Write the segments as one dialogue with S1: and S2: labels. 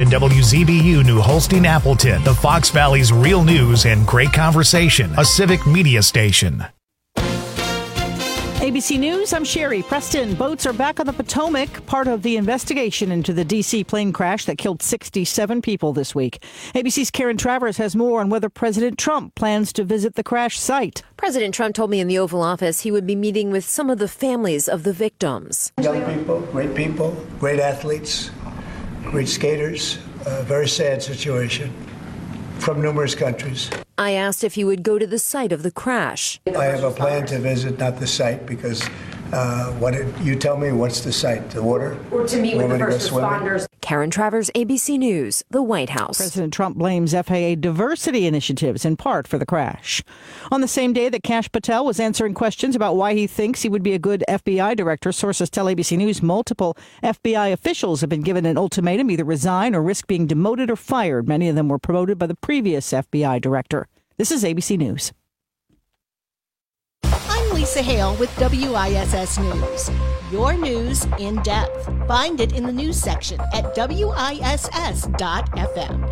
S1: WZBU New Holstein Appleton, the Fox Valley's real news and great conversation, a civic media station.
S2: ABC News, I'm Sherry Preston. Boats are back on the Potomac, part of the investigation into the D.C. plane crash that killed 67 people this week. ABC's Karen Travers has more on whether President Trump plans to visit the crash site.
S3: President Trump told me in the Oval Office he would be meeting with some of the families of the victims.
S4: Young people, great athletes, great skaters, a very sad situation from numerous countries.
S3: I asked if he would go to the site of the crash.
S4: I have a plan to visit, not the site, because you tell me what's the site, the water?
S3: Or to meet with the first responders. Karen Travers, ABC News, the White House.
S2: President Trump blames FAA diversity initiatives in part for the crash. On the same day that Kash Patel was answering questions about why he thinks he would be a good FBI director, sources tell ABC News multiple FBI officials have been given an ultimatum, either resign or risk being demoted or fired. Many of them were promoted by the previous FBI director. This is ABC News.
S5: I'm Lisa Hale with WISS News. Your news in depth. Find it in the news section at WISS.FM.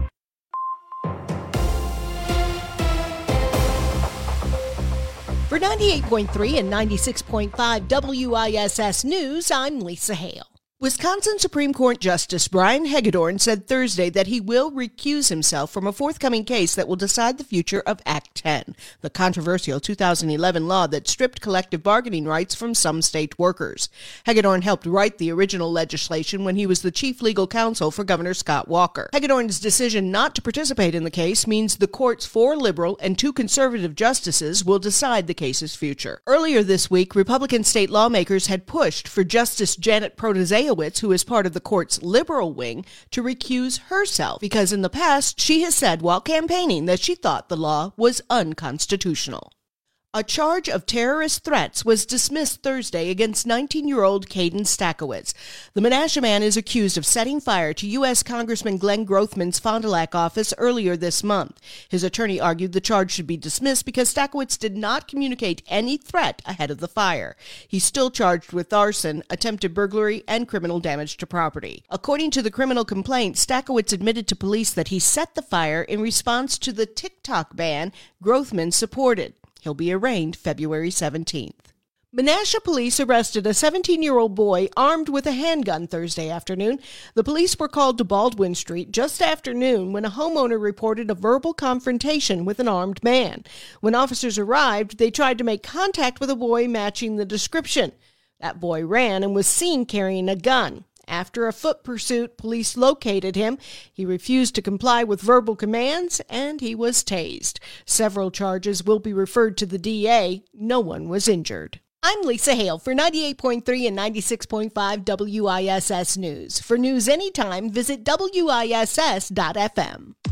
S5: For 98.3 and 96.5 WISS News, I'm Lisa Hale. Wisconsin Supreme Court Justice Brian Hagedorn said Thursday that he will recuse himself from a forthcoming case that will decide the future of Act 10, the controversial 2011 law that stripped collective bargaining rights from some state workers. Hagedorn helped write the original legislation when he was the chief legal counsel for Governor Scott Walker. Hagedorn's decision not to participate in the case means the court's 4 liberal and 2 conservative justices will decide the case's future. Earlier this week, Republican state lawmakers had pushed for Justice Janet Protasiewicz, who is part of the court's liberal wing, to recuse herself because in the past she has said while campaigning that she thought the law was unconstitutional. A charge of terrorist threats was dismissed Thursday against 19-year-old Caden Stachowicz. The Menasha man is accused of setting fire to U.S. Congressman Glenn Grothman's Fond du Lac office earlier this month. His attorney argued the charge should be dismissed because Stachowicz did not communicate any threat ahead of the fire. He's still charged with arson, attempted burglary, and criminal damage to property. According to the criminal complaint, Stachowicz admitted to police that he set the fire in response to the TikTok ban Grothman supported. He'll be arraigned February 17th. Menasha police arrested a 17-year-old boy armed with a handgun Thursday afternoon. The police were called to Baldwin Street just after noon when a homeowner reported a verbal confrontation with an armed man. When officers arrived, they tried to make contact with a boy matching the description. That boy ran and was seen carrying a gun. After a foot pursuit, police located him. He refused to comply with verbal commands, and he was tased. Several charges will be referred to the DA. No one was injured. I'm Lisa Hale for 98.3 and 96.5 WISS News. For news anytime, visit WISS.FM.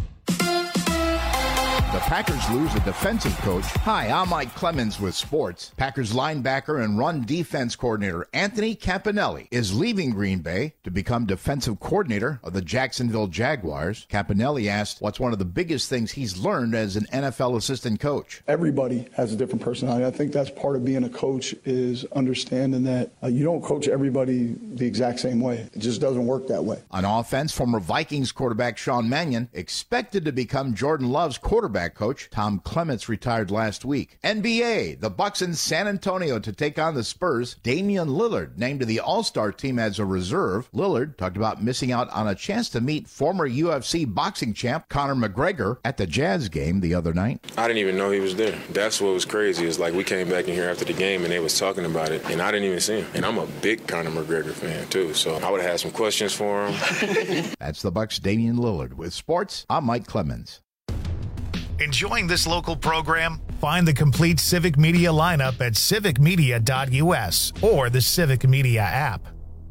S6: The Packers lose a defensive coach. Hi, I'm Mike Clemens with sports. Packers linebacker and run defense coordinator Anthony Campanelli is leaving Green Bay to become defensive coordinator of the Jacksonville Jaguars. Campanelli asked what's one of the biggest things he's learned as an NFL assistant coach.
S7: Everybody has a different personality. I think that's part of being a coach is understanding that you don't coach everybody the exact same way. It just doesn't work that way.
S6: On offense, former Vikings quarterback Sean Mannion expected to become Jordan Love's quarterback coach. Tom Clements retired last week. NBA, the Bucks in San Antonio to take on the Spurs. Damian Lillard named to the All-Star team as a reserve. Lillard talked about missing out on a chance to meet former UFC boxing champ Conor McGregor at the Jazz game the other night.
S8: I didn't even know he was there. That's what was crazy. It's like we came back in here after the game and they was talking about it and I didn't even see him. And I'm a big Conor McGregor fan too, so I would have had some questions for him.
S6: That's the Bucks' Damian Lillard. With sports, I'm Mike Clemens.
S1: Enjoying this local program? Find the complete Civic Media lineup at civicmedia.us or the Civic Media app.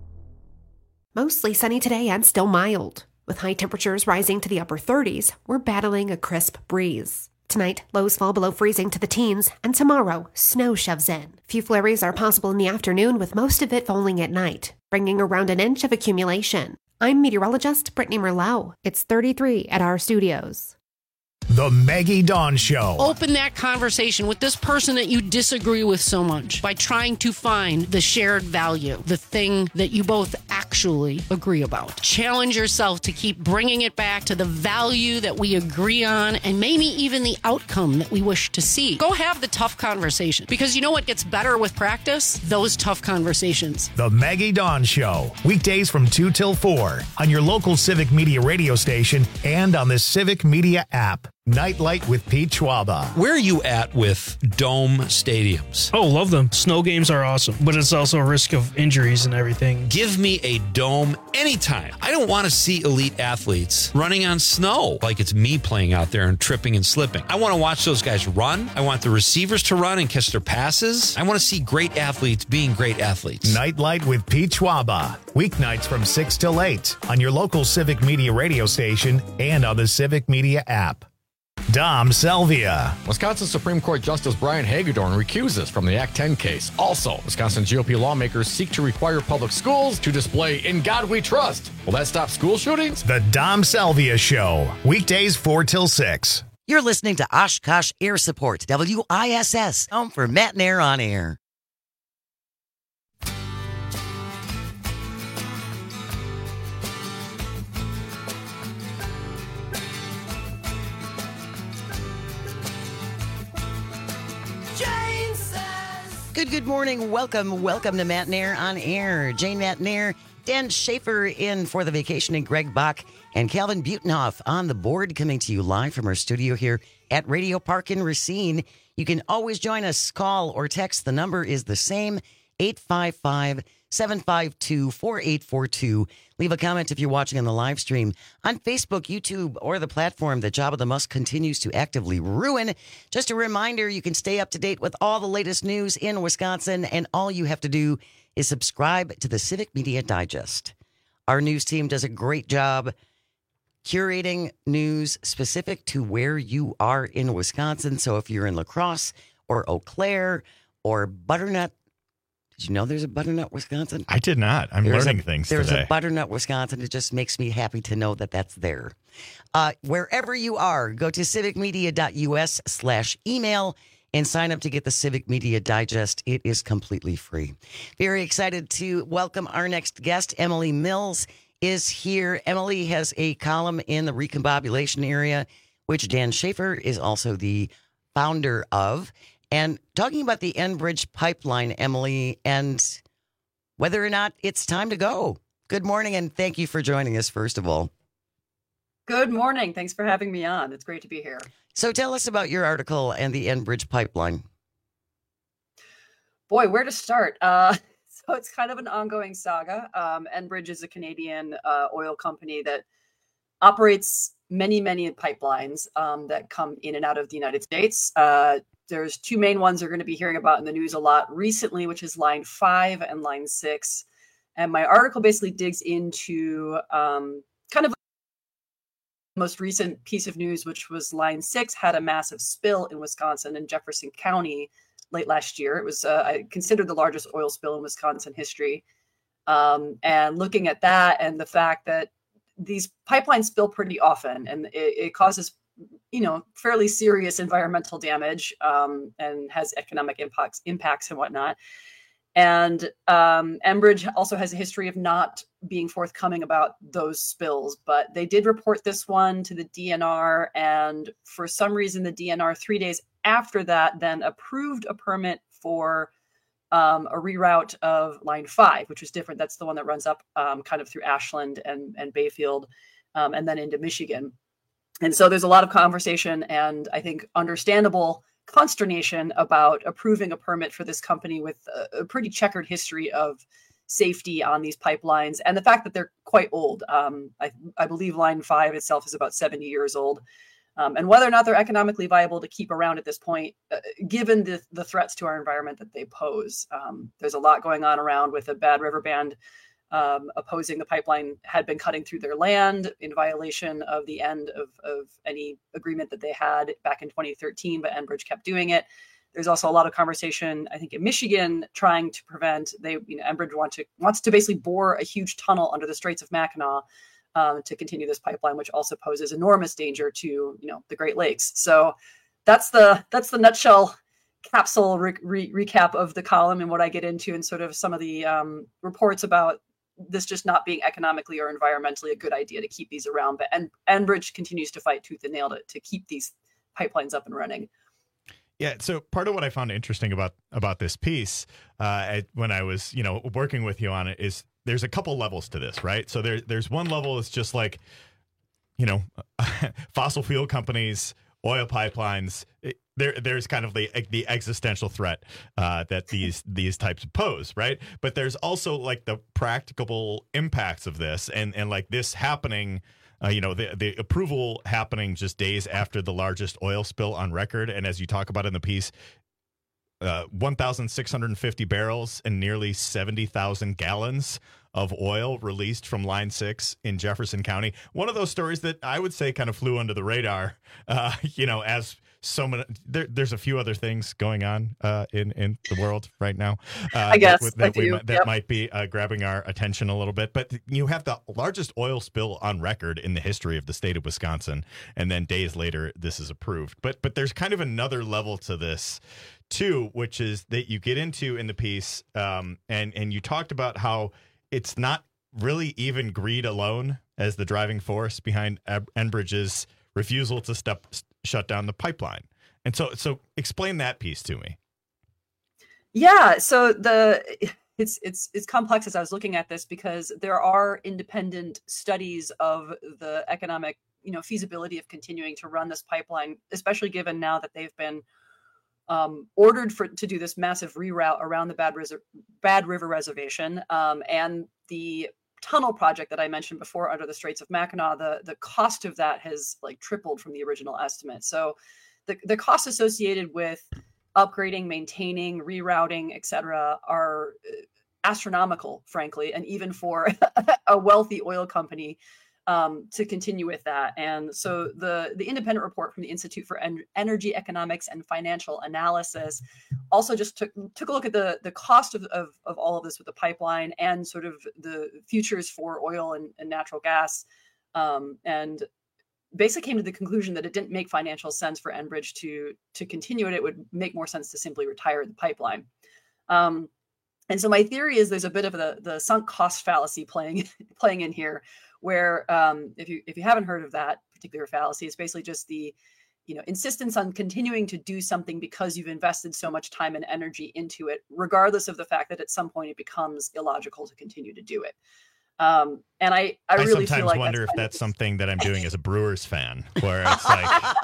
S9: Mostly sunny today and still mild. With high temperatures rising to the upper 30s, we're battling a crisp breeze. Tonight, lows fall below freezing to the teens, and tomorrow, snow shoves in. Few flurries are possible in the afternoon, with most of it falling at night, bringing around an inch of accumulation. I'm meteorologist Brittany Merlot. It's 33 at our studios.
S1: The Maggie Dawn Show.
S10: Open that conversation with this person that you disagree with so much by trying to find the shared value, the thing that you both actually agree about. Challenge yourself to keep bringing it back to the value that we agree on and maybe even the outcome that we wish to see. Go have the tough conversation, because you know what gets better with practice? Those tough conversations.
S1: The Maggie Dawn Show. Weekdays from 2 till 4 on your local Civic Media radio station and on the Civic Media app. Nightlight with Pete Schwaba.
S11: Where are you at with dome stadiums?
S12: Oh, love them. Snow games are awesome, but it's also a risk of injuries and everything.
S11: Give me a dome anytime. I don't want to see elite athletes running on snow like it's me playing out there and tripping and slipping. I want to watch those guys run. I want the receivers to run and catch their passes. I want to see great athletes being great athletes.
S1: Nightlight with Pete Schwaba. Weeknights from 6 till 8 on your local Civic Media radio station and on the Civic Media app. Dom Selvia.
S13: Wisconsin Supreme Court Justice Brian Hagedorn recuses from the Act 10 case. Also, Wisconsin GOP lawmakers seek to require public schools to display "In God We Trust." Will that stop school shootings?
S1: The Dom Selvia Show. Weekdays 4 till 6.
S14: You're listening to Oshkosh Air Support, WISS, home for Matt and Air on Air. Good morning. Welcome to Matt and Air on Air. Jane Matt and Air, Dan Schaefer in for the vacationing Greg Bach, and Calvin Butenhoff on the board, coming to you live from our studio here at Radio Park in Racine. You can always join us, call or text. The number is the same, 855-752-4842. Leave a comment if you're watching on the live stream on Facebook, YouTube, or the platform that Jabba the Musk continues to actively ruin. Just a reminder, you can stay up to date with all the latest news in Wisconsin, and all you have to do is subscribe to the Civic Media Digest. Our news team does a great job curating news specific to where you are in Wisconsin. So if you're in La Crosse or Eau Claire or Butternut, did you know there's a Butternut, Wisconsin?
S15: I did not. I'm learning things today.
S14: There's a Butternut, Wisconsin. It just makes me happy to know that that's there. Wherever you are, go to civicmedia.us/email and sign up to get the Civic Media Digest. It is completely free. Very excited to welcome our next guest. Emily Mills is here. Emily has a column in the Recombobulation area, which Dan Schaefer is also the founder of. And talking about the Enbridge pipeline, Emily, and whether or not it's time to go. Good morning, and thank you for joining us, first of all.
S16: Good morning. Thanks for having me on. It's great to be here.
S14: So tell us about your article and the Enbridge pipeline.
S16: Boy, where to start? So it's kind of an ongoing saga. Enbridge is a Canadian oil company that operates many pipelines that come in and out of the United States. There's two main ones you're going to be hearing about in the news a lot recently, which is Line 5 and Line 6. And my article basically digs into kind of the most recent piece of news, which was Line 6 had a massive spill in Wisconsin and Jefferson County late last year. It was considered the largest oil spill in Wisconsin history. And looking at that and the fact that these pipelines spill pretty often, and it causes fairly serious environmental damage and has economic impacts and whatnot. And Enbridge also has a history of not being forthcoming about those spills, but they did report this one to the DNR. And for some reason, the DNR 3 days after that then approved a permit for a reroute of Line 5, which is different. That's the one that runs up kind of through Ashland and Bayfield and then into Michigan. And so there's a lot of conversation and I think understandable consternation about approving a permit for this company with a pretty checkered history of safety on these pipelines and the fact that they're quite old. I believe Line 5 itself is about 70 years old. And whether or not they're economically viable to keep around at this point, given the threats to our environment that they pose. There's a lot going on around with a Bad River Band opposing the pipeline had been cutting through their land in violation of the end of any agreement that they had back in 2013, but Enbridge kept doing it. There's also a lot of conversation, I think, in Michigan trying to prevent, Enbridge wants to basically bore a huge tunnel under the Straits of Mackinac to continue this pipeline, which also poses enormous danger to the Great Lakes. So that's the nutshell capsule recap of the column and what I get into, and sort of some of the reports about this just not being economically or environmentally a good idea to keep these around. But Enbridge continues to fight tooth and nail to keep these pipelines up and running.
S15: Yeah. So part of what I found interesting about this piece when I was, working with you on it is there's a couple levels to this, right? So there's one level that's just like, fossil fuel companies, oil pipelines. There's kind of the existential threat that these types pose, right? But there's also like the practicable impacts of this, and like this happening. The approval happening just days after the largest oil spill on record. And as you talk about in the piece, 1,650 barrels and nearly 70,000 gallons of oil released from Line 6 in Jefferson County. One of those stories that I would say kind of flew under the radar, as so many. There's a few other things going on in the world right now.
S16: I guess
S15: that might be grabbing our attention a little bit. But you have the largest oil spill on record in the history of the state of Wisconsin, and then days later this is approved. But there's kind of another level to this too, which is that you get into in the piece, and you talked about how it's not really even greed alone as the driving force behind Enbridge's refusal to shut down the pipeline. And so explain that piece to me.
S16: Yeah, so it's complex as I was looking at this, because there are independent studies of the economic, feasibility of continuing to run this pipeline, especially given now that they've been ordered to do this massive reroute around the Bad River Reservation, and the tunnel project that I mentioned before under the Straits of Mackinac. The cost of that has tripled from the original estimate. So the costs associated with upgrading, maintaining, rerouting, et cetera, are astronomical, frankly, and even for a wealthy oil company to continue with that. And so the independent report from the Institute for Energy Economics and Financial Analysis also just took a look at the cost of all of this with the pipeline and sort of the futures for oil and natural gas, and basically came to the conclusion that it didn't make financial sense for Enbridge to continue it. It would make more sense to simply retire the pipeline. And so my theory is there's a bit of the sunk cost fallacy playing in here, where if you haven't heard of that particular fallacy, it's basically just the insistence on continuing to do something because you've invested so much time and energy into it, regardless of the fact that at some point it becomes illogical to continue to do it. And I really
S15: sometimes
S16: feel like
S15: wonder if that's something that I'm doing as a Brewers fan, where it's like,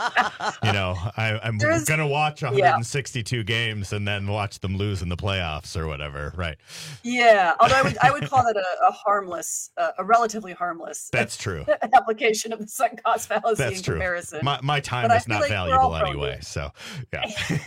S15: I'm going to watch 162 games and then watch them lose in the playoffs or whatever. Right.
S16: Yeah. Although I would call that a relatively harmless.
S15: That's true.
S16: Application of the sunk cost fallacy
S15: That's
S16: in
S15: true.
S16: comparison.
S15: My time is not valuable anyway. So yeah.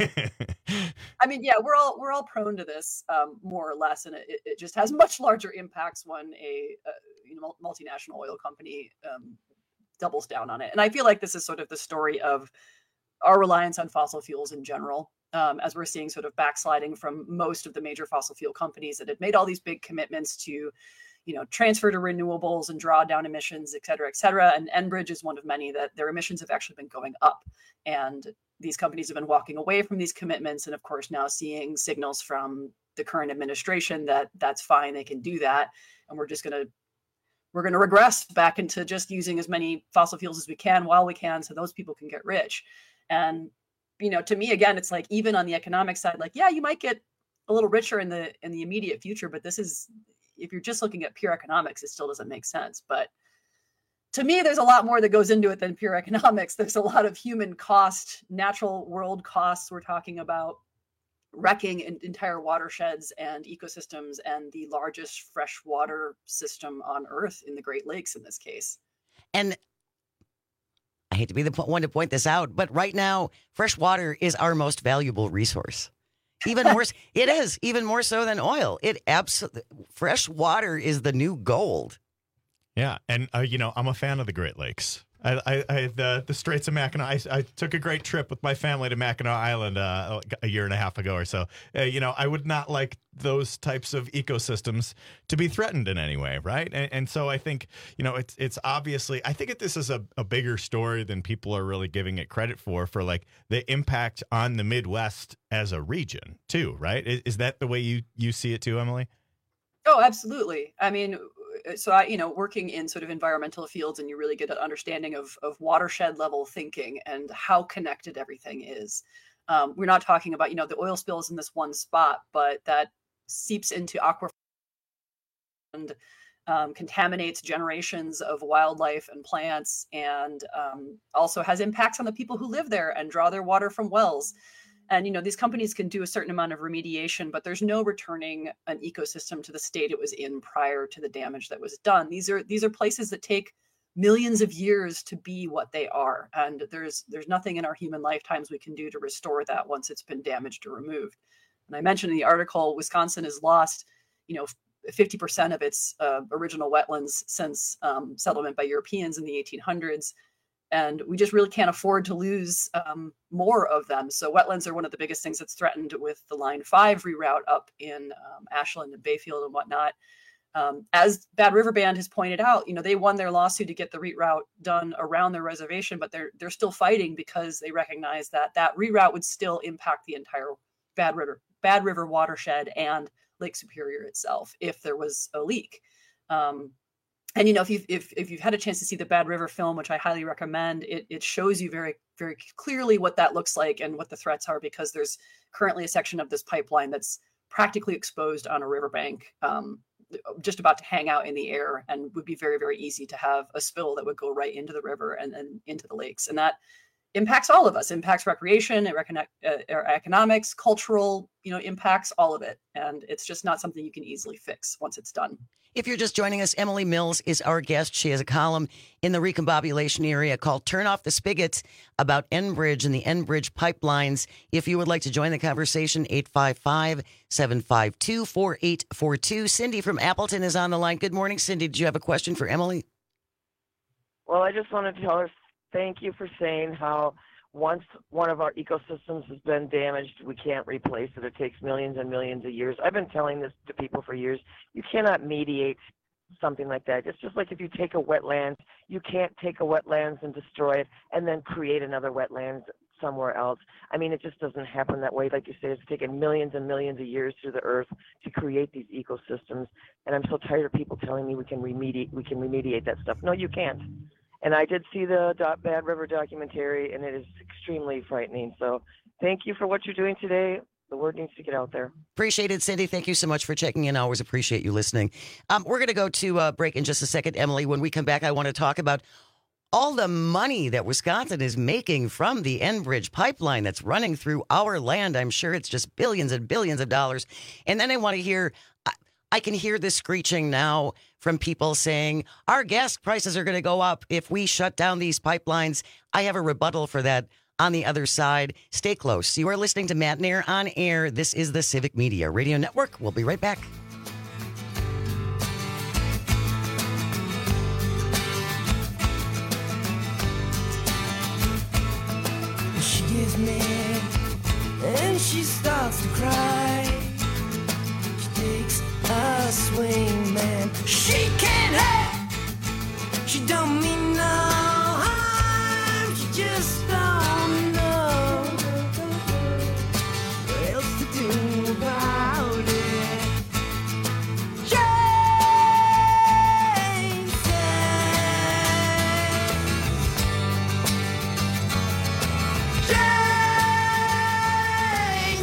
S16: I mean, yeah, we're all prone to this more or less, and it just has much larger impacts when a multinational oil company doubles down on it. And I feel like this is sort of the story of our reliance on fossil fuels in general, as we're seeing sort of backsliding from most of the major fossil fuel companies that had made all these big commitments to, transfer to renewables and draw down emissions, et cetera, et cetera. And Enbridge is one of many that their emissions have actually been going up. And these companies have been walking away from these commitments. And of course, now seeing signals from the current administration that that's fine, they can do that. And we're going to regress back into just using as many fossil fuels as we can while we can, so those people can get rich. And to me, again, it's like, even on the economic side, like, yeah, you might get a little richer in the immediate future, but this is, if you're just looking at pure economics, it still doesn't make sense. But to me, there's a lot more that goes into it than pure economics. There's a lot of human cost, natural world costs. We're talking about wrecking entire watersheds and ecosystems and the largest freshwater system on Earth in the Great Lakes in this case.
S14: And I hate to be the one to point this out, but right now, fresh water is our most valuable resource. Even more, it is even more so than oil. Fresh water is the new gold.
S15: Yeah, and I'm a fan of the Great Lakes. The Straits of Mackinac. I took a great trip with my family to Mackinac Island a year and a half ago or so. I would not like those types of ecosystems to be threatened in any way, right? And so I think, it's obviously, I think this is a bigger story than people are really giving it credit for like the impact on the Midwest as a region too, right? Is that the way you see it too, Emily?
S16: Oh, absolutely. I mean, so working in sort of environmental fields, and you really get an understanding of watershed level thinking and how connected everything is. We're not talking about, the oil spills in this one spot, but that seeps into aquifer and contaminates generations of wildlife and plants, and also has impacts on the people who live there and draw their water from wells. And, these companies can do a certain amount of remediation, but there's no returning an ecosystem to the state it was in prior to the damage that was done. These are places that take millions of years to be what they are. And there's nothing in our human lifetimes we can do to restore that once it's been damaged or removed. And I mentioned in the article, Wisconsin has lost, 50% of its original wetlands since settlement by Europeans in the 1800s. And we just really can't afford to lose more of them. So wetlands are one of the biggest things that's threatened with the Line 5 reroute up in Ashland and Bayfield and whatnot. As Bad River Band has pointed out, they won their lawsuit to get the reroute done around their reservation, but they're still fighting because they recognize that reroute would still impact the entire Bad River watershed and Lake Superior itself if there was a leak. And if you've had a chance to see the Bad River film, which I highly recommend, it shows you very, very clearly what that looks like and what the threats are, because there's currently a section of this pipeline that's practically exposed on a riverbank, just about to hang out in the air, and would be very, very easy to have a spill that would go right into the river and then into the lakes. And that impacts all of us, impacts recreation, economics, cultural, impacts all of it. And it's just not something you can easily fix once it's done.
S14: If you're just joining us, Emily Mills is our guest. She has a column in the recombobulation area called Turn Off the Spigots about Enbridge and the Enbridge pipelines. If you would like to join the conversation, 855-752-4842. Cindy from Appleton is on the line. Good morning, Cindy. Do you have a question for Emily?
S17: Well, I just wanted to tell her thank you for saying how once one of our ecosystems has been damaged, we can't replace it. It takes millions and millions of years. I've been telling this to people for years. You cannot mediate something like that. It's just like if you take a wetland, you can't take a wetlands and destroy it and then create another wetlands somewhere else. I mean, it just doesn't happen that way. Like you say, it's taken millions and millions of years through the earth to create these ecosystems. And I'm so tired of people telling me we can remediate that stuff. No, you can't. And I did see the Bad River documentary, and it is extremely frightening. So thank you for what you're doing today. The word needs to get out there.
S14: Appreciate it, Cindy. Thank you so much for checking in. I always appreciate you listening. We're going to go to a break in just a second, Emily. When we come back, I want to talk about all the money that Wisconsin is making from the Enbridge pipeline that's running through our land. I'm sure it's just billions and billions of dollars. And then I want to hear... I can hear the screeching now from people saying our gas prices are going to go up if we shut down these pipelines. I have a rebuttal for that on the other side. Stay close. You are listening to Matt Nair on Air. This is the Civic Media Radio Network. We'll be right back.
S18: She gets mad and she starts to cry. She takes a swing, man. She can't help. She don't mean no harm. She just don't know what else to do about it. Jane says, Jane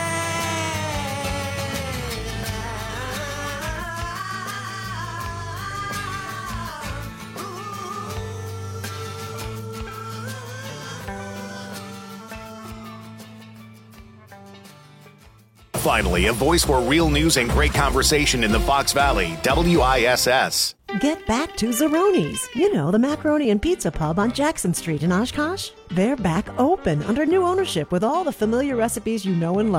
S1: Finally, a voice for real news and great conversation in the Fox Valley, WISS.
S19: Get back to Zeroni's. You know, the macaroni and pizza pub on Jackson Street in Oshkosh. They're back open under new ownership with all the familiar recipes you know and love.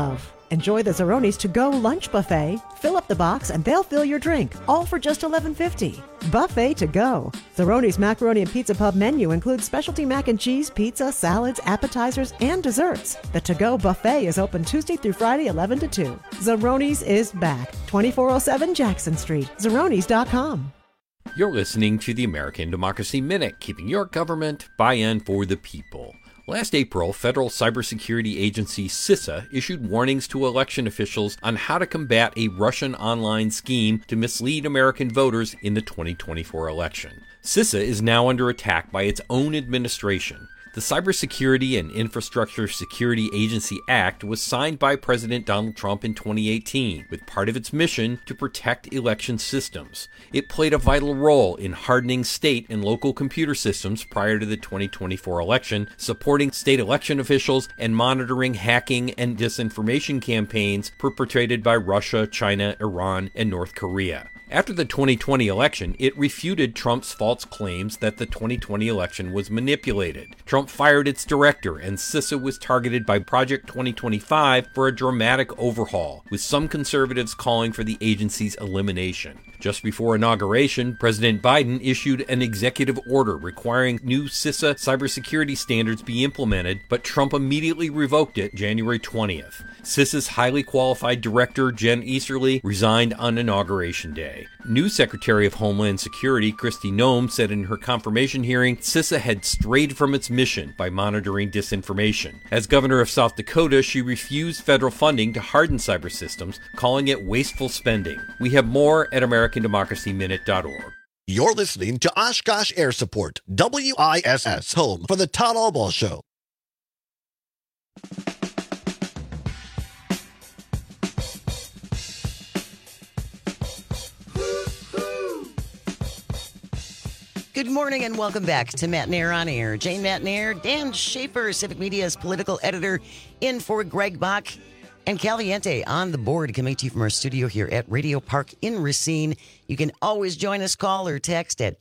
S19: Enjoy the Zeroni's to-go lunch buffet. Fill up the box and they'll fill your drink, all for just $11.50. Buffet to go. Zeroni's Macaroni and Pizza Pub menu includes specialty mac and cheese, pizza, salads, appetizers, and desserts. The to-go buffet is open Tuesday through Friday, 11 to 2. Zeroni's is back. 2407 Jackson Street. Zeronis.com.
S20: You're listening to the American Democracy Minute, keeping your government by and for the people. Last April, federal cybersecurity agency CISA issued warnings to election officials on how to combat a Russian online scheme to mislead American voters in the 2024 election. CISA is now under attack by its own administration. The Cybersecurity and Infrastructure Security Agency Act was signed by President Donald Trump in 2018, with part of its mission to protect election systems. It played a vital role in hardening state and local computer systems prior to the 2024 election, supporting state election officials and monitoring hacking and disinformation campaigns perpetrated by Russia, China, Iran, and North Korea. After the 2020 election, it refuted Trump's false claims that the 2020 election was manipulated. Trump fired its director, and CISA was targeted by Project 2025 for a dramatic overhaul, with some conservatives calling for the agency's elimination. Just before inauguration, President Biden issued an executive order requiring new CISA cybersecurity standards be implemented, but Trump immediately revoked it January 20th. CISA's highly qualified director, Jen Easterly, resigned on Inauguration Day. New Secretary of Homeland Security, Kristi Noem, said in her confirmation hearing CISA had strayed from its mission by monitoring disinformation. As governor of South Dakota, she refused federal funding to harden cyber systems, calling it wasteful spending. We have more at AmericanDemocracyMinute.org.
S21: You're listening to Oshkosh Air Support, WISS, home for the Todd Albaugh Show.
S14: Good morning and welcome back to Matt Nair on Air. Jane Matt Nair, Dan Schaefer, Civic Media's political editor, in for Greg Bach, and Caliente on the board, coming to you from our studio here at Radio Park in Racine. You can always join us, call or text at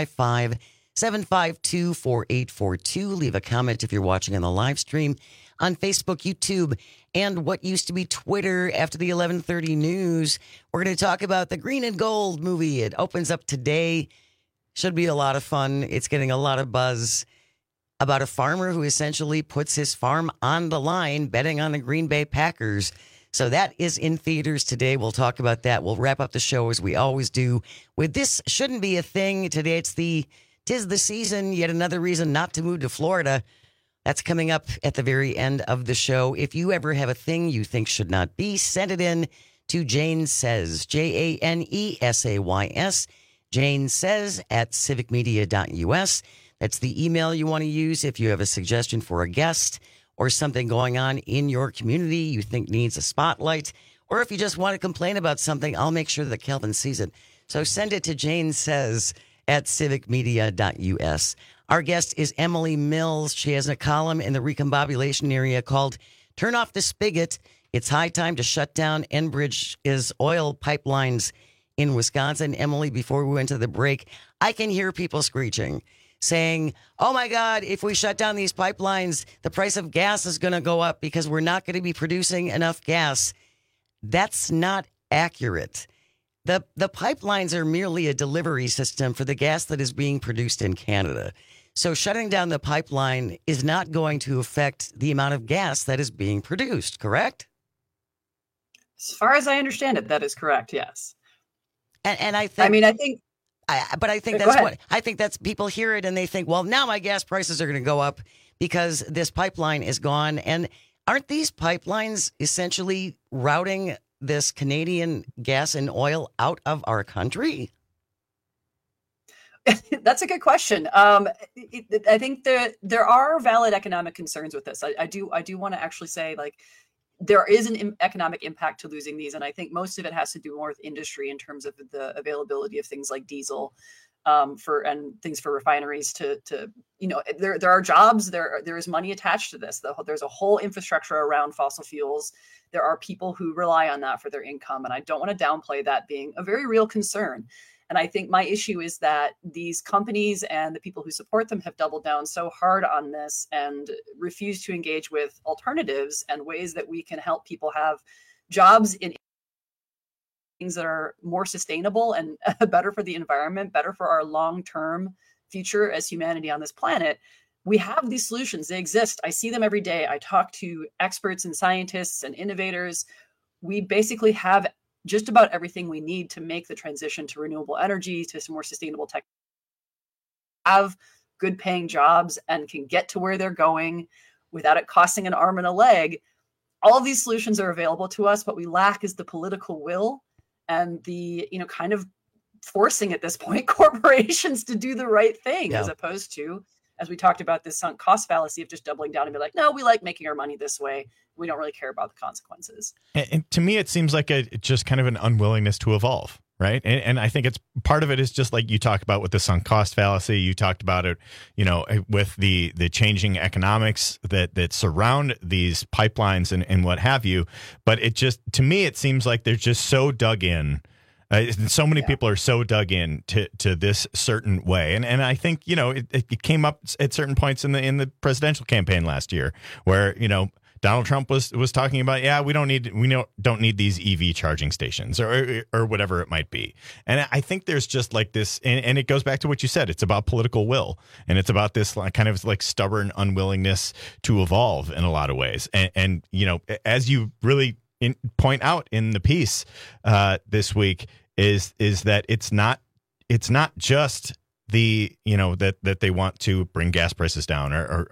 S14: 855-752-4842. Leave a comment if you're watching on the live stream on Facebook, YouTube, and what used to be Twitter after the 11:30 news. We're going to talk about the Green and Gold movie. It opens up today. Should be a lot of fun. It's getting a lot of buzz about a farmer who essentially puts his farm on the line betting on the Green Bay Packers. So that is in theaters today. We'll talk about that. We'll wrap up the show as we always do with This Shouldn't Be a Thing. Today it's tis the season, yet another reason not to move to Florida. That's coming up at the very end of the show. If you ever have a thing you think should not be, send it in to Jane Says, JaneSays, Jane Says at civicmedia.us. That's the email you want to use if you have a suggestion for a guest or something going on in your community you think needs a spotlight, or if you just want to complain about something, I'll make sure that Kelvin sees it. So send it to Jane Says at civicmedia.us. Our guest is Emily Mills. She has a column in the recombobulation area called Turn Off the Spigot. It's high time to shut down Enbridge's oil pipelines in Wisconsin. Emily, before we went to the break, I can hear people screeching, saying, oh my God, if we shut down these pipelines, the price of gas is going to go up because we're not going to be producing enough gas. That's not accurate. The pipelines are merely a delivery system for the gas that is being produced in Canada. So shutting down the pipeline is not going to affect the amount of gas that is being produced, correct?
S16: As far as I understand it, that is correct, yes.
S14: And I think, I think that's people hear it and they think, well, now my gas prices are going to go up because this pipeline is gone. And aren't these pipelines essentially routing this Canadian gas and oil out of our country?
S16: That's a good question. I think there are valid economic concerns with this. I do want to actually say, like, there is an economic impact to losing these. And I think most of it has to do more with industry in terms of the availability of things like diesel and things for refineries to there are jobs, there is money attached to this. There's a whole infrastructure around fossil fuels. There are people who rely on that for their income. And I don't want to downplay that being a very real concern. And I think my issue is that these companies and the people who support them have doubled down so hard on this and refuse to engage with alternatives and ways that we can help people have jobs in things that are more sustainable and better for the environment, better for our long-term future as humanity on this planet. We have these solutions. They exist. I see them every day. I talk to experts and scientists and innovators. We basically have just about everything we need to make the transition to renewable energy, to some more sustainable tech, have good paying jobs and can get to where they're going without it costing an arm and a leg. All of these solutions are available to us. What we lack is the political will and the, kind of forcing at this point corporations to do the right thing, as opposed to, as we talked about, this sunk cost fallacy of just doubling down and be like, no, we like making our money this way. We don't really care about the consequences.
S15: And to me, it seems like just kind of an unwillingness to evolve, right? And I think it's part of it is just like you talk about with the sunk cost fallacy. You talked about it, with the changing economics that surround these pipelines and what have you. But it just, to me, it seems like they're just so dug in. So many people are so dug in to this certain way, and I think it came up at certain points in the presidential campaign last year, where Donald Trump was talking about we don't need these EV charging stations or whatever it might be, and I think there's just like this, and it goes back to what you said. It's about political will, and it's about this kind of like stubborn unwillingness to evolve in a lot of ways, and as you really point out in the piece this week is that it's not just the that they want to bring gas prices down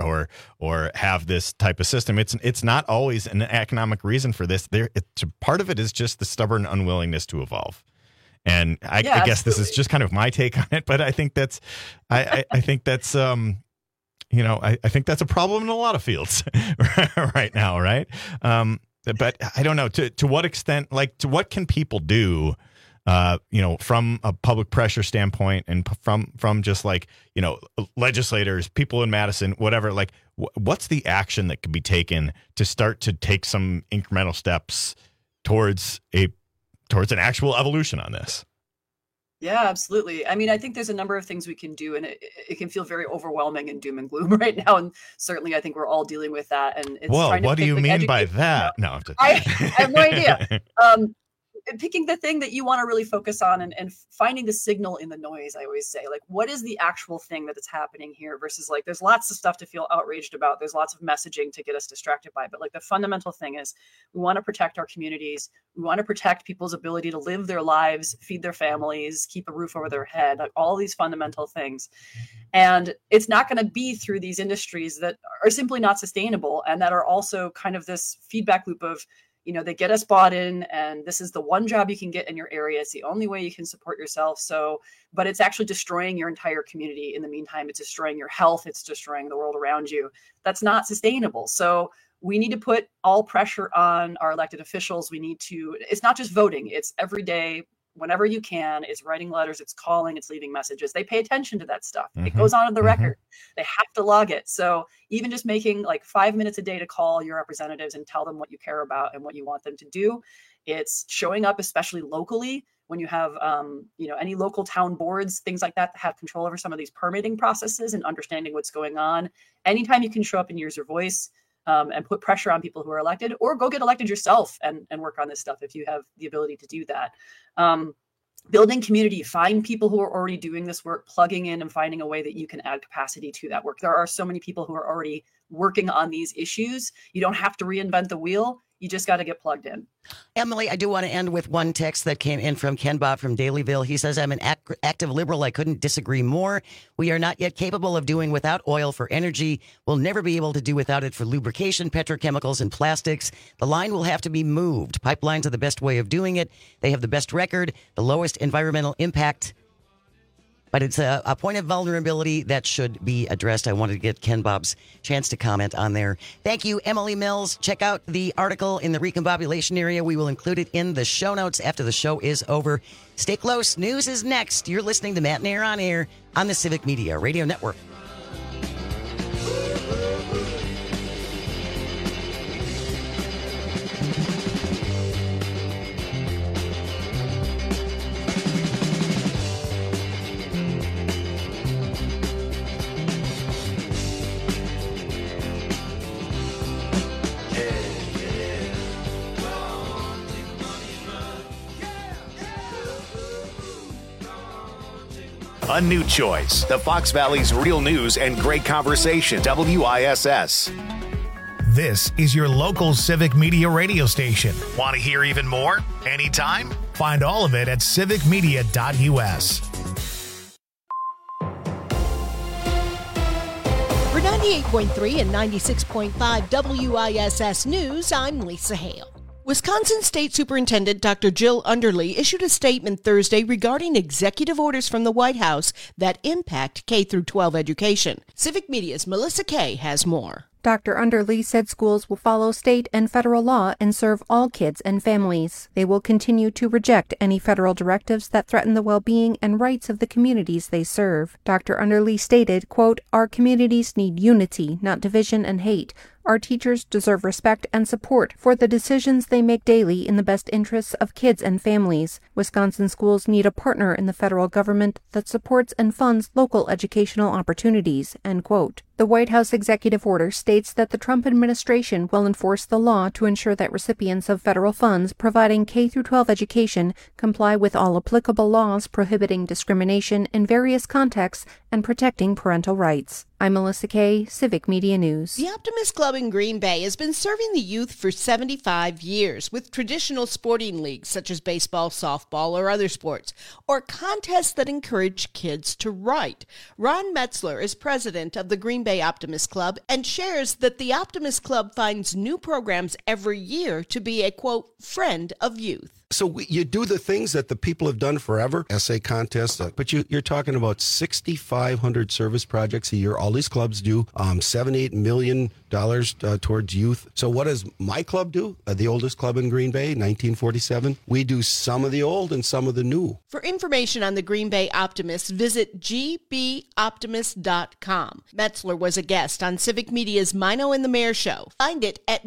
S15: or have this type of system. It's not always an economic reason for this. Part of it is just the stubborn unwillingness to evolve. And I guess this is just kind of my take on it, but I think that's I think that's I think that's a problem in a lot of fields right now, right? But I don't know to what extent, to what can people do, from a public pressure standpoint and from just legislators, people in Madison, whatever, what's the action that could be taken to start to take some incremental steps towards an actual evolution on this?
S16: Yeah, absolutely. I mean, I think there's a number of things we can do, and it can feel very overwhelming and doom and gloom right now. And certainly, I think we're all dealing with that. And it's
S15: what do you mean by that? No,
S16: I have no idea. Picking the thing that you want to really focus on and finding the signal in the noise. I always say, what is the actual thing that is happening here versus there's lots of stuff to feel outraged about. There's lots of messaging to get us distracted by. But the fundamental thing is we want to protect our communities. We want to protect people's ability to live their lives, feed their families, keep a roof over their head, all these fundamental things. And it's not going to be through these industries that are simply not sustainable and that are also kind of this feedback loop of, they get us bought in, and this is the one job you can get in your area. It's the only way you can support yourself. But it's actually destroying your entire community. In the meantime, it's destroying your health. It's destroying the world around you. That's not sustainable. So we need to put all pressure on our elected officials. It's not just voting. It's every day, whenever you can. It's writing letters, it's calling, it's leaving messages. They pay attention to that stuff. It goes on the record. They have to log it. So even just making 5 minutes a day to call your representatives and tell them what you care about and what you want them to do. It's showing up, especially locally, when you have, any local town boards, things like that have control over some of these permitting processes and understanding what's going on. Anytime you can show up and use your voice, and put pressure on people who are elected, or go get elected yourself and work on this stuff if you have the ability to do that. Building community, find people who are already doing this work, plugging in and finding a way that you can add capacity to that work. There are so many people who are already working on these issues. You don't have to reinvent the wheel. You just got to get plugged in.
S14: Emily, I do want to end with one text that came in from Ken Bob from Dalyville. He says, I'm an active liberal. I couldn't disagree more. We are not yet capable of doing without oil for energy. We'll never be able to do without it for lubrication, petrochemicals, and plastics. The line will have to be moved. Pipelines are the best way of doing it. They have the best record, the lowest environmental impact. But it's a point of vulnerability that should be addressed. I wanted to get Ken Bob's chance to comment on there. Thank you, Emily Mills. Check out the article in the recombobulation area. We will include it in the show notes after the show is over. Stay close. News is next. You're listening to Matt and Air on Air on the Civic Media Radio Network.
S1: A new choice. The Fox Valley's real news and great conversation. WISS. This is your local civic media radio station. Want to hear even more? Anytime? Find all of it at civicmedia.us.
S5: For 98.3 and 96.5 WISS News, I'm Lisa Hale. Wisconsin State Superintendent Dr. Jill Underly issued a statement Thursday regarding executive orders from the White House that impact K-12 education. Civic Media's Melissa Kay has more.
S4: Dr. Underly said schools will follow state and federal law and serve all kids and families. They will continue to reject any federal directives that threaten the well-being and rights of the communities they serve. Dr. Underly stated, quote, "Our communities need unity, not division and hate. Our teachers deserve respect and support for the decisions they make daily in the best interests of kids and families. Wisconsin schools need a partner in the federal government that supports and funds local educational opportunities," end quote. The White House executive order states that the Trump administration will enforce the law to ensure that recipients of federal funds providing K-12 education comply with all applicable laws prohibiting discrimination in various contexts and protecting parental rights. I'm Melissa Kay, Civic Media News.
S5: The Optimist Club in Green Bay has been serving the youth for 75 years with traditional sporting leagues such as baseball, softball, or other sports, or contests that encourage kids to write. Ron Metzler is president of the Green Bay Optimist Club and shares that the Optimist Club finds new programs every year to be a, quote, friend of youth.
S22: So you do the things that the people have done forever, essay contests, but you're talking about 6,500 service projects a year. All these clubs do $7-8 million towards youth. So what does my club do? The oldest club in Green Bay, 1947. We do some of the old and some of the new.
S5: For information on the Green Bay Optimists, visit gboptimist.com. Metzler was a guest on Civic Media's Mino and the Mayor Show. Find it at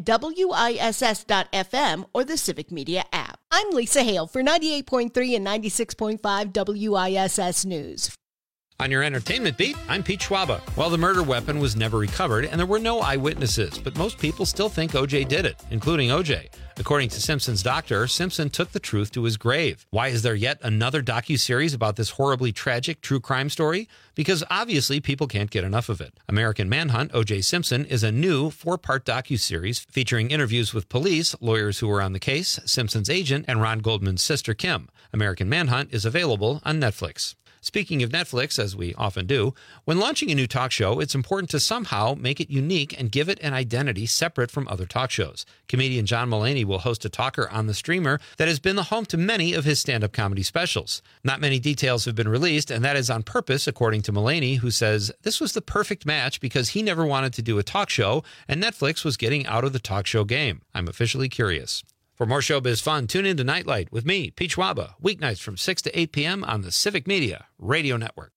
S5: wiss.fm or the Civic Media app. I'm Lisa Hale for 98.3 and 96.5 WISS News.
S11: On your entertainment beat, I'm Pete Schwaba. Well, the murder weapon was never recovered, and there were no eyewitnesses, but most people still think O.J. did it, including O.J. According to Simpson's doctor, Simpson took the truth to his grave. Why is there yet another docuseries about this horribly tragic true crime story? Because obviously people can't get enough of it. American Manhunt, O.J. Simpson, is a new 4-part docuseries featuring interviews with police, lawyers who were on the case, Simpson's agent, and Ron Goldman's sister, Kim. American Manhunt is available on Netflix. Speaking of Netflix, as we often do, when launching a new talk show, it's important to somehow make it unique and give it an identity separate from other talk shows. Comedian John Mulaney will host a talker on the streamer that has been the home to many of his stand-up comedy specials. Not many details have been released, and that is on purpose, according to Mulaney, who says this was the perfect match because he never wanted to do a talk show, and Netflix was getting out of the talk show game. I'm officially curious. For more showbiz fun, tune in to Nightlight with me, Pete Schwaba, weeknights from 6 to 8 p.m. on the Civic Media Radio Network.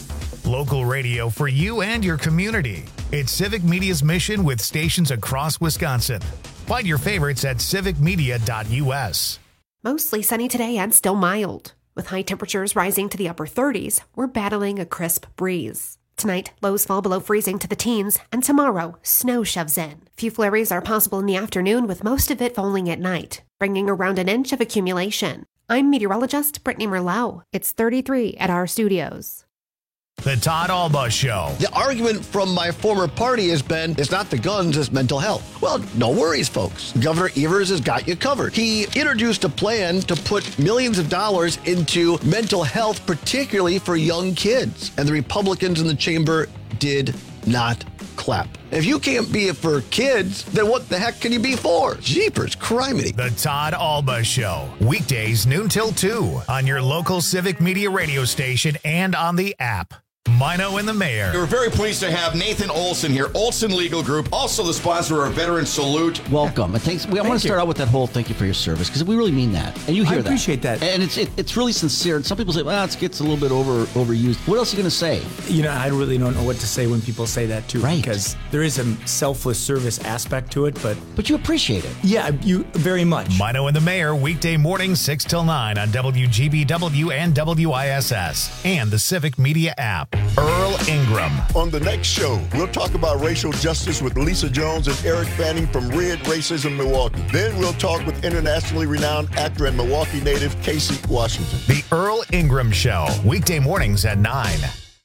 S1: Local radio for you and your community. It's Civic Media's mission with stations across Wisconsin. Find your favorites at civicmedia.us.
S9: Mostly sunny today and still mild. With high temperatures rising to the upper 30s, we're battling a crisp breeze. Tonight, lows fall below freezing to the teens, and tomorrow, snow shoves in. Few flurries are possible in the afternoon, with most of it falling at night, bringing around an inch of accumulation. I'm meteorologist Brittany Merlau. It's 33 at our studios.
S1: The Todd Alba Show.
S21: The argument from my former party has been, it's not the guns, it's mental health. Well, no worries, folks. Governor Evers has got you covered. He introduced a plan to put millions of dollars into mental health, particularly for young kids. And the Republicans in the chamber did not clap. If you can't be it for kids, then what the heck can you be for? Jeepers, criminy.
S1: The Todd Alba Show. Weekdays noon till 2 on your local Civic Media radio station and on the app. Mino and the Mayor.
S23: We're very pleased to have Nathan Olson here, Olson Legal Group, also the sponsor of Veteran Salute.
S24: Welcome. And thanks. I want to start out with that whole thank you for your service, because we really mean that. And you hear that. I appreciate that. And it's really sincere. And some people say, well, it gets a little bit overused. What else are you going to say?
S25: You know, I really don't know what to say when people say that, too. Right. Because there is a selfless service aspect to it, but
S24: you appreciate it.
S25: Yeah, you very much.
S1: Mino and the Mayor, weekday morning 6 till 9 on WGBW and WISS and the Civic Media app. Earl Ingram.
S2: On the next show, we'll talk about racial justice with Lisa Jones and Eric Fanning from Red Racism Milwaukee. Then we'll talk with internationally renowned actor and Milwaukee native Casey Washington.
S1: The Earl Ingram Show, weekday mornings at 9.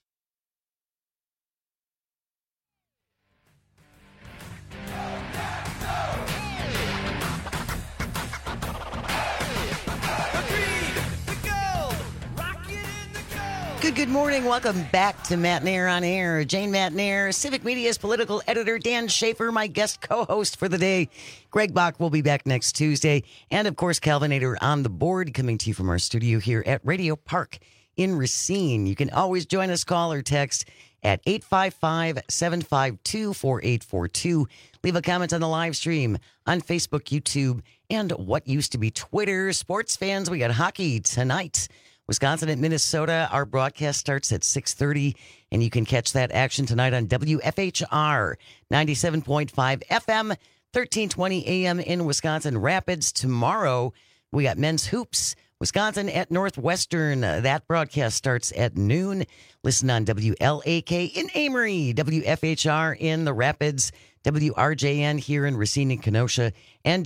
S14: Good morning. Welcome back to Matt Nair on Air. Jane Matt Nair, Civic Media's political editor, Dan Schaefer, my guest co-host for the day. Greg Bach will be back next Tuesday. And, of course, Calvinator on the board, coming to you from our studio here at Radio Park in Racine. You can always join us, call or text at 855-752-4842. Leave a comment on the live stream on Facebook, YouTube, and what used to be Twitter. Sports fans, we got hockey tonight. Wisconsin at Minnesota. Our broadcast starts at 6:30, and you can catch that action tonight on WFHR 97.5 FM, 1320 AM in Wisconsin Rapids. Tomorrow, we got men's hoops. Wisconsin at Northwestern. That broadcast starts at noon. Listen on WLAK in Amory, WFHR in the Rapids, WRJN here in Racine and Kenosha, and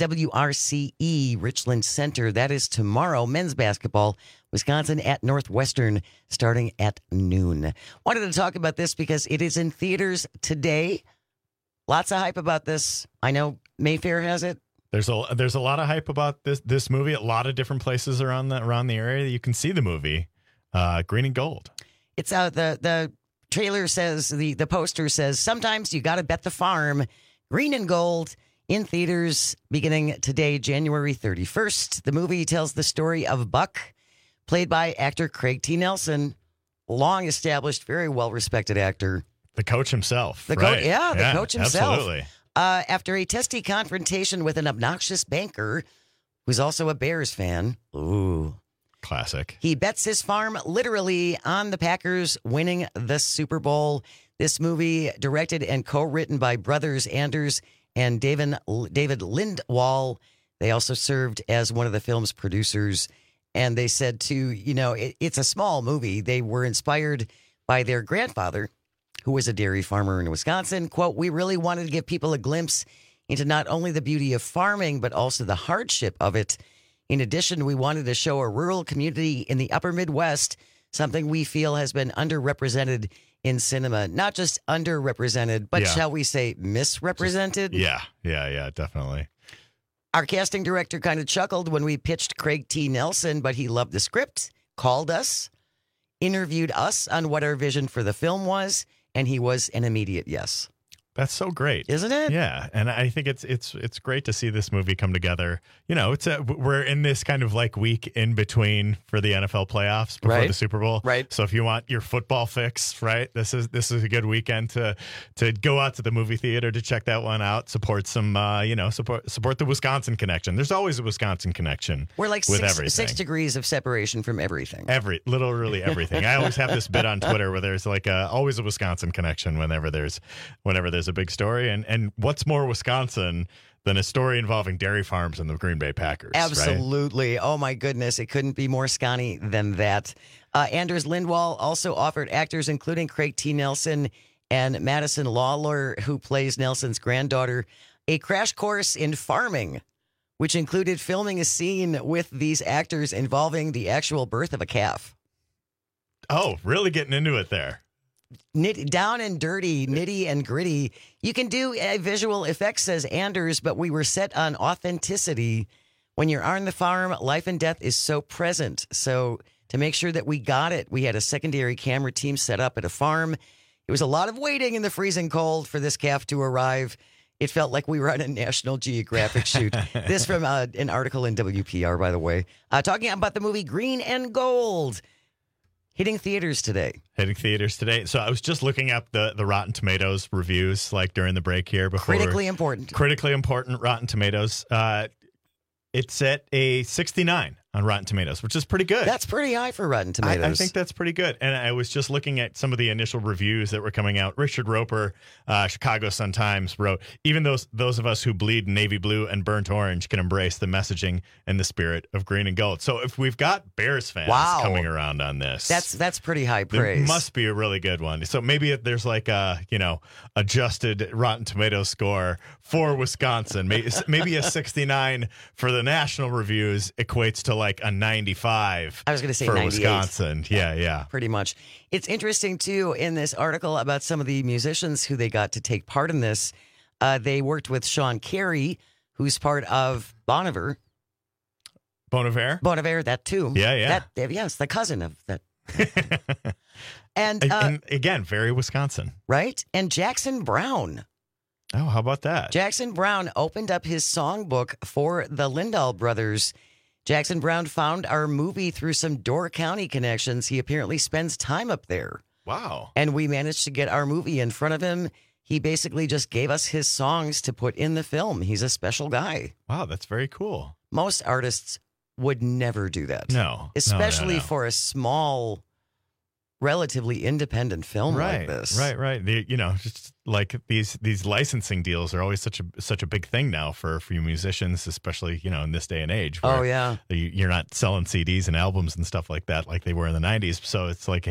S14: WRCE Richland Center. That is tomorrow. Men's basketball, Wisconsin at Northwestern, starting at noon. Wanted to talk about this because it is in theaters today. Lots of hype about this. I know Mayfair has it.
S15: There's a lot of hype about this movie. A lot of different places around the area that you can see the movie. Green and Gold.
S14: It's out. The trailer says, the poster says, sometimes you got to bet the farm. Green and Gold in theaters beginning today, January 31st. The movie tells the story of Buck, played by actor Craig T. Nelson, long established, very well respected actor.
S15: The coach himself.
S14: The coach himself.
S15: Absolutely.
S14: After a testy confrontation with an obnoxious banker who's also a Bears fan. Ooh.
S15: Classic.
S14: He bets his farm literally on the Packers winning the Super Bowl. This movie, directed and co-written by brothers Anders and David Lindwall. They also served as one of the film's producers. And they said, it's a small movie. They were inspired by their grandfather, who was a dairy farmer in Wisconsin. Quote, we really wanted to give people a glimpse into not only the beauty of farming, but also the hardship of it. In addition, we wanted to show a rural community in the upper Midwest, something we feel has been underrepresented in cinema. Not just underrepresented, but shall we say misrepresented?
S15: Yeah, definitely.
S14: Our casting director kind of chuckled when we pitched Craig T. Nelson, but he loved the script, called us, interviewed us on what our vision for the film was, and he was an immediate yes.
S15: That's so great,
S14: isn't it?
S15: Yeah, and I think it's great to see this movie come together. We're in this kind of like week in between for the NFL playoffs before the Super Bowl.
S14: Right.
S15: So if you want your football fix, right, this is a good weekend to go out to the movie theater to check that one out. Support some, support the Wisconsin connection. There's always a Wisconsin connection.
S14: We're like
S15: with
S14: 6 degrees of separation from everything.
S15: Literally everything. I always have this bit on Twitter where there's like always a Wisconsin connection whenever there's a big story, and what's more Wisconsin than a story involving dairy farms and the Green Bay Packers?
S14: Absolutely. Right? Oh my goodness, it couldn't be more Scotty than that. Anders Lindwall also offered actors including Craig T. Nelson and Madison Lawler, who plays Nelson's granddaughter, a crash course in farming, which included filming a scene with these actors involving the actual birth of a calf.
S15: Oh, really getting into it there.
S14: Down and dirty, nitty and gritty. You can do visual effects, says Anders, but we were set on authenticity. When you're on the farm, life and death is so present. So to make sure that we got it, we had a secondary camera team set up at a farm. It was a lot of waiting in the freezing cold for this calf to arrive. It felt like we were on a National Geographic shoot. This from an article in WPR, by the way. Talking about the movie Green and Gold. Hitting theaters today.
S15: So I was just looking up the Rotten Tomatoes reviews, like during the break here.
S14: Critically important
S15: Rotten Tomatoes. It's at a 69 on Rotten Tomatoes, which is pretty good.
S14: That's pretty high for Rotten Tomatoes.
S15: I think that's pretty good. And I was just looking at some of the initial reviews that were coming out. Richard Roper, Chicago Sun-Times, wrote, even those of us who bleed navy blue and burnt orange can embrace the messaging and the spirit of green and gold. So if we've got Bears fans coming around on this,
S14: that's pretty high praise.
S15: It must be a really good one. So maybe if there's like a, adjusted Rotten Tomatoes score for Wisconsin, maybe a 69 for the national reviews equates to like a 95.
S14: I was going to say
S15: for
S14: 98.
S15: Wisconsin. Yeah.
S14: Pretty much. It's interesting, too, in this article about some of the musicians who they got to take part in this. They worked with Sean Carey, who's part of Bon Iver.
S15: Bon Iver,
S14: that too.
S15: Yeah.
S14: Yes, the cousin of that.
S15: and again, very Wisconsin.
S14: Right? And Jackson Browne.
S15: Oh, how about that?
S14: Jackson Browne opened up his songbook for the Lindahl brothers. Jackson Browne found our movie through some Door County connections. He apparently spends time up there.
S15: Wow.
S14: And we managed to get our movie in front of him. He basically just gave us his songs to put in the film. He's a special guy.
S15: Wow, that's very cool.
S14: Most artists would never do that.
S15: No.
S14: Especially
S15: No.
S14: for a small, relatively independent film like this.
S15: Right. Just like these licensing deals are always such a big thing now for you musicians, especially, in this day and age.
S14: Oh, yeah.
S15: You're not selling CDs and albums and stuff like that like they were in the 90s. So it's like,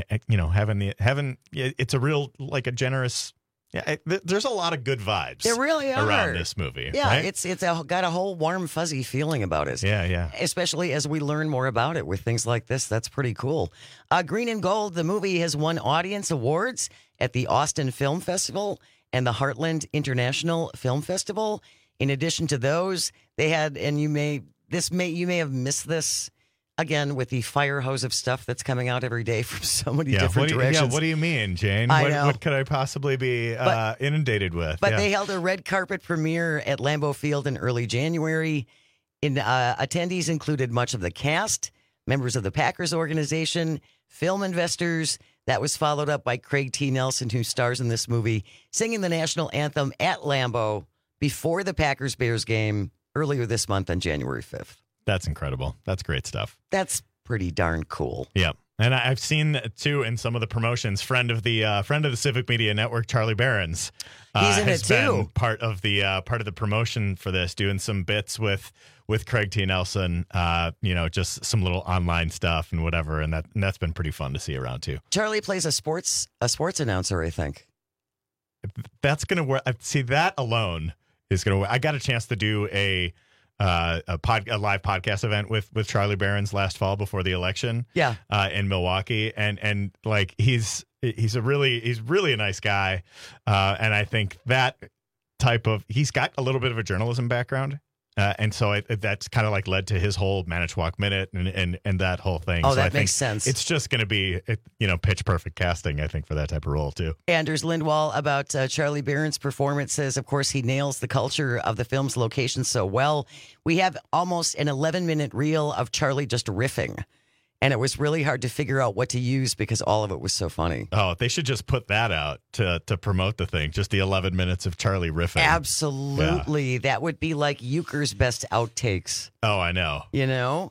S15: it's a real, like a generous. Yeah, there's a lot of good vibes.
S14: There really are
S15: around this movie.
S14: Yeah,
S15: right?
S14: it's got a whole warm, fuzzy feeling about it.
S15: Yeah.
S14: Especially as we learn more about it with things like this. That's pretty cool. Green and Gold, the movie has won audience awards at the Austin Film Festival and the Heartland International Film Festival. In addition to those, they had, and you may have missed this. Again, with the fire hose of stuff that's coming out every day from so many different directions.
S15: What do you mean, Jane? What could I possibly be inundated with?
S14: But they held a red carpet premiere at Lambeau Field in early January. Attendees included much of the cast, members of the Packers organization, film investors. That was followed up by Craig T. Nelson, who stars in this movie, singing the national anthem at Lambeau before the Packers-Bears game earlier this month on January 5th.
S15: That's incredible. That's great stuff.
S14: That's pretty darn cool.
S15: Yeah. And I've seen, too, in some of the promotions, friend of the Civic Media Network, Charlie Behrens,
S14: he's in
S15: has
S14: it,
S15: been
S14: too.
S15: part of the promotion for this, doing some bits with Craig T. Nelson, just some little online stuff and whatever. And that's been pretty fun to see around, too.
S14: Charlie plays a sports announcer, I think.
S15: That's going to work. See, that alone is going to work. I got a chance to do a live podcast event with Charlie Behrens last fall before the election.
S14: Yeah.
S15: In Milwaukee, and like he's really a nice guy, and I think that he's got a little bit of a journalism background. And so that's kind of like led to his whole Manitowoc Minute and that whole thing.
S14: Oh,
S15: so
S14: that
S15: I think
S14: makes sense.
S15: It's just going to be, pitch perfect casting, I think, for that type of role, too.
S14: Anders Lindwall about Charlie Behrens' performance says, of course, he nails the culture of the film's location so well. We have almost an 11-minute reel of Charlie just riffing. And it was really hard to figure out what to use because all of it was so funny.
S15: Oh, they should just put that out to promote the thing. Just the 11 minutes of Charlie riffing.
S14: Absolutely.
S15: Yeah.
S14: That would be like Euchre's best outtakes.
S15: Oh, I know.
S14: You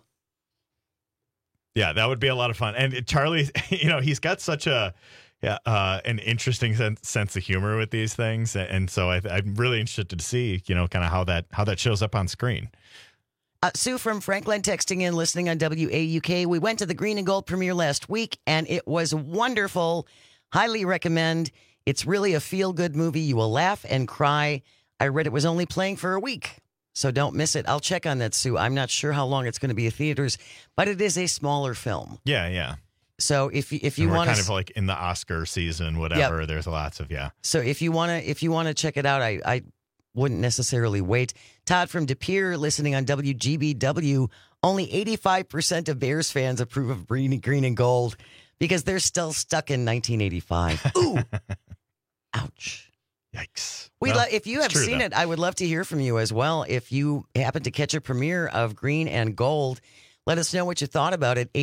S15: Yeah, that would be a lot of fun. And Charlie, he's got such an interesting sense of humor with these things. And so I'm really interested to see, kind of how that shows up on screen.
S14: Sue from Franklin texting in, listening on WAUK. We went to the Green and Gold premiere last week, and it was wonderful. Highly recommend. It's really a feel-good movie. You will laugh and cry. I read it was only playing for a week, so don't miss it. I'll check on that, Sue. I'm not sure how long it's going to be in theaters, but it is a smaller film.
S15: Yeah.
S14: So if you want
S15: kind of like in the Oscar season, whatever,
S14: Yep.
S15: There's lots of,
S14: So if you want to check it out, I wouldn't necessarily wait. Todd from De Pere, listening on WGBW. Only 85% of Bears fans approve of Green and Gold because they're still stuck in 1985. Ooh, ouch.
S15: Yikes.
S14: If you have seen it, I would love to hear from you as well. If you happen to catch a premiere of Green and Gold, let us know what you thought about it.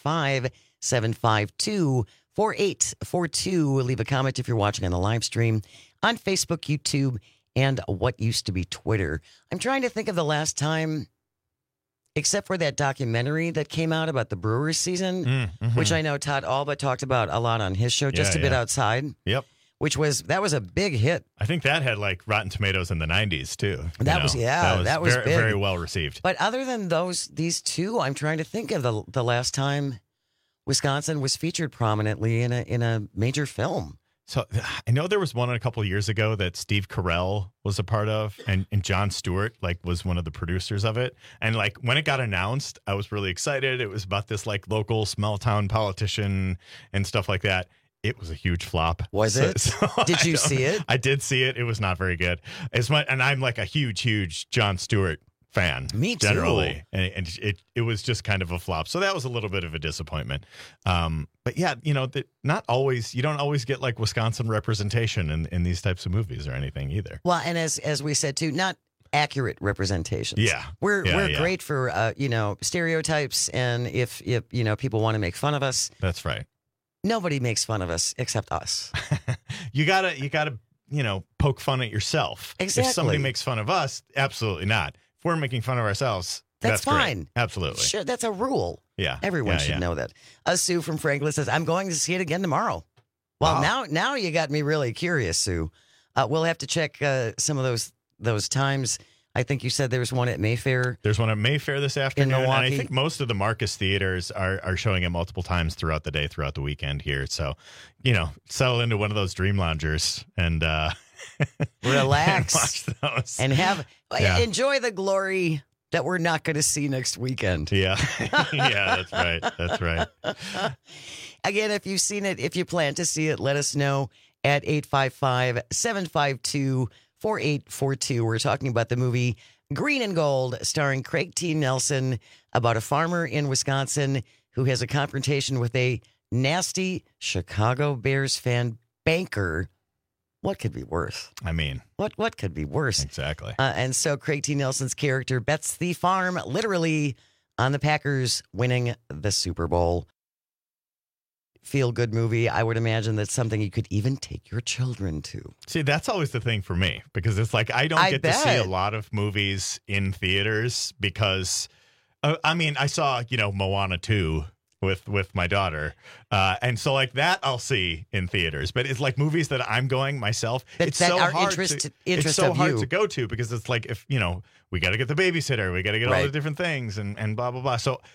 S14: 855-752-4842. Leave a comment if you're watching on the live stream on Facebook, YouTube, and what used to be Twitter. I'm trying to think of the last time except for that documentary that came out about the Brewers season, which I know Todd Alba talked about a lot on his show, Just a Bit Outside.
S15: Yep.
S14: That was a big hit.
S15: I think that had like Rotten Tomatoes in the 90s too.
S14: That was
S15: very,
S14: big.
S15: very well received.
S14: But other than these two, I'm trying to think of the last time Wisconsin was featured prominently in a major film.
S15: So I know there was one a couple of years ago that Steve Carell was a part of, and Jon Stewart like was one of the producers of it. And like when it got announced, I was really excited. It was about this like local small town politician and stuff like that. It was a huge flop.
S14: Was it? Did you see it?
S15: I did see it. It was not very good. And I'm like a huge Jon Stewart fan.
S14: Me too.
S15: Generally. And it was just kind of a flop. So that was a little bit of a disappointment. But yeah, you don't always get like Wisconsin representation in these types of movies or anything either.
S14: Well, and as we said too, not accurate representations.
S15: Yeah.
S14: We're great for stereotypes, and if people want to make fun of us.
S15: That's right.
S14: Nobody makes fun of us except us.
S15: You gotta poke fun at yourself.
S14: Exactly.
S15: If somebody makes fun of us, absolutely not. If we're making fun of ourselves, that's
S14: fine.
S15: Great. Absolutely.
S14: Sure, that's a rule.
S15: Yeah.
S14: Everyone should know that. Sue from Franklin says, I'm going to see it again tomorrow. Well, now you got me really curious, Sue. We'll have to check some of those times. I think you said there was one at Mayfair.
S15: There's one at Mayfair this afternoon.
S14: In Milwaukee.
S15: And I think most of the Marcus theaters are showing it multiple times throughout the day, throughout the weekend here. So, settle into one of those dream loungers and
S14: relax
S15: and watch those.
S14: And enjoy the glory that we're not going to see next weekend.
S15: Yeah. Yeah, that's right.
S14: Again, if you've seen it, if you plan to see it, let us know at 855-752-4842. We're talking about the movie Green and Gold, starring Craig T. Nelson, about a farmer in Wisconsin who has a confrontation with a nasty Chicago Bears fan banker. What could be worse?
S15: I mean,
S14: what could be worse?
S15: Exactly.
S14: And so Craig T. Nelson's character bets the farm literally on the Packers winning the Super Bowl. Feel-good movie. I would imagine that's something you could even take your children to.
S15: See, that's always the thing for me, because it's like I don't get to see a lot of movies in theaters because, I saw, Moana 2 with my daughter. And so like that I'll see in theaters, but it's like movies that I'm going myself. It's so hard to go to because it's like, if, we got to get the babysitter, we got to get all the different things and blah, blah, blah. So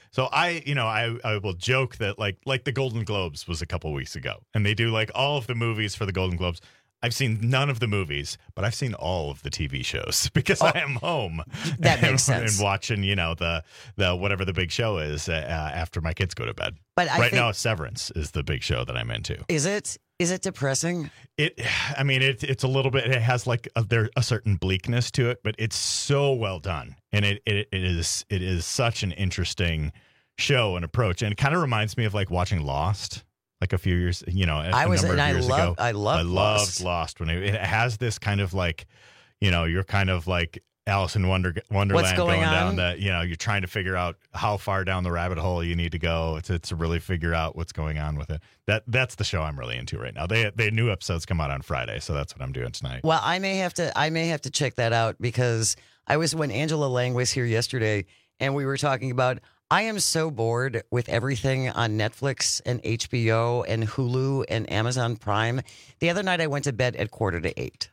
S15: I will joke that like the Golden Globes was a couple weeks ago, and they do like all of the movies for the Golden Globes. I've seen none of the movies, but I've seen all of the TV shows because I am home.
S14: That makes sense.
S15: And watching, the whatever the big show is after my kids go to bed.
S14: But
S15: right now, Severance is the big show that I'm into.
S14: Is it? Is it depressing?
S15: It's a little bit. It has like a certain bleakness to it, but it's so well done, and it is such an interesting show and approach, and it kind of reminds me of like watching Lost. Like a few years, ago.
S14: I loved
S15: Lost when it has this kind of like, you're kind of like Alice in Wonderland going down that, you're trying to figure out how far down the rabbit hole you need to go to really figure out what's going on with it. That's the show I'm really into right now. They new episodes come out on Friday, so that's what I'm doing tonight.
S14: Well, I may have to check that out because when Angela Lang was here yesterday and we were talking about, I am so bored with everything on Netflix and HBO and Hulu and Amazon Prime. The other night I went to bed at 7:45.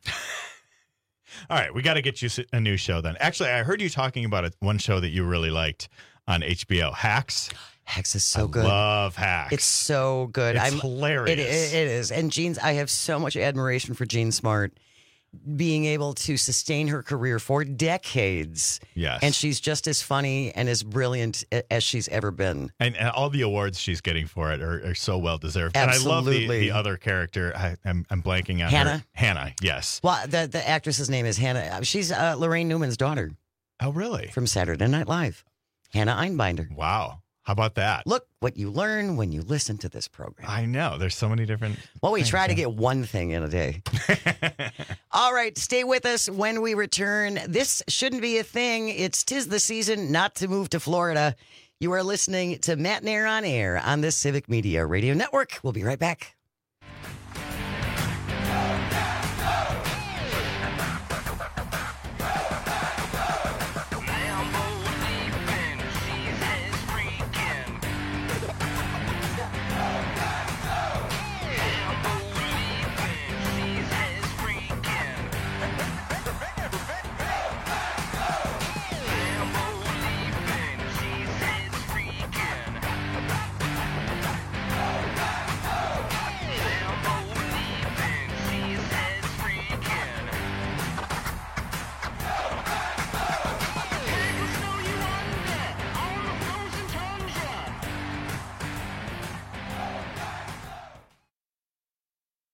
S15: All right, we got to get you a new show then. Actually, I heard you talking about one show that you really liked on HBO, Hacks.
S14: Hacks is so good.
S15: I love Hacks.
S14: It's so good.
S15: It's hilarious.
S14: It is. And I have so much admiration for Jean Smart, being able to sustain her career for decades.
S15: Yes.
S14: And she's just as funny and as brilliant as she's ever been.
S15: And all the awards she's getting for it are so well deserved.
S14: Absolutely.
S15: And I love the other character. I'm blanking on
S14: Hannah.
S15: her. Hannah, yes.
S14: Well, the actress's name is Hannah. She's Lorraine Newman's daughter.
S15: Oh, really?
S14: From Saturday Night Live. Hannah Einbinder.
S15: Wow. How about that?
S14: Look what you learn when you listen to this program.
S15: I know. There's so many different
S14: Well, we
S15: things,
S14: try to get one thing in a day. All right. Stay with us when we return. This shouldn't be a thing. 'Tis the season not to move to Florida. You are listening to Matt Nair on Air on the Civic Media Radio Network. We'll be right back.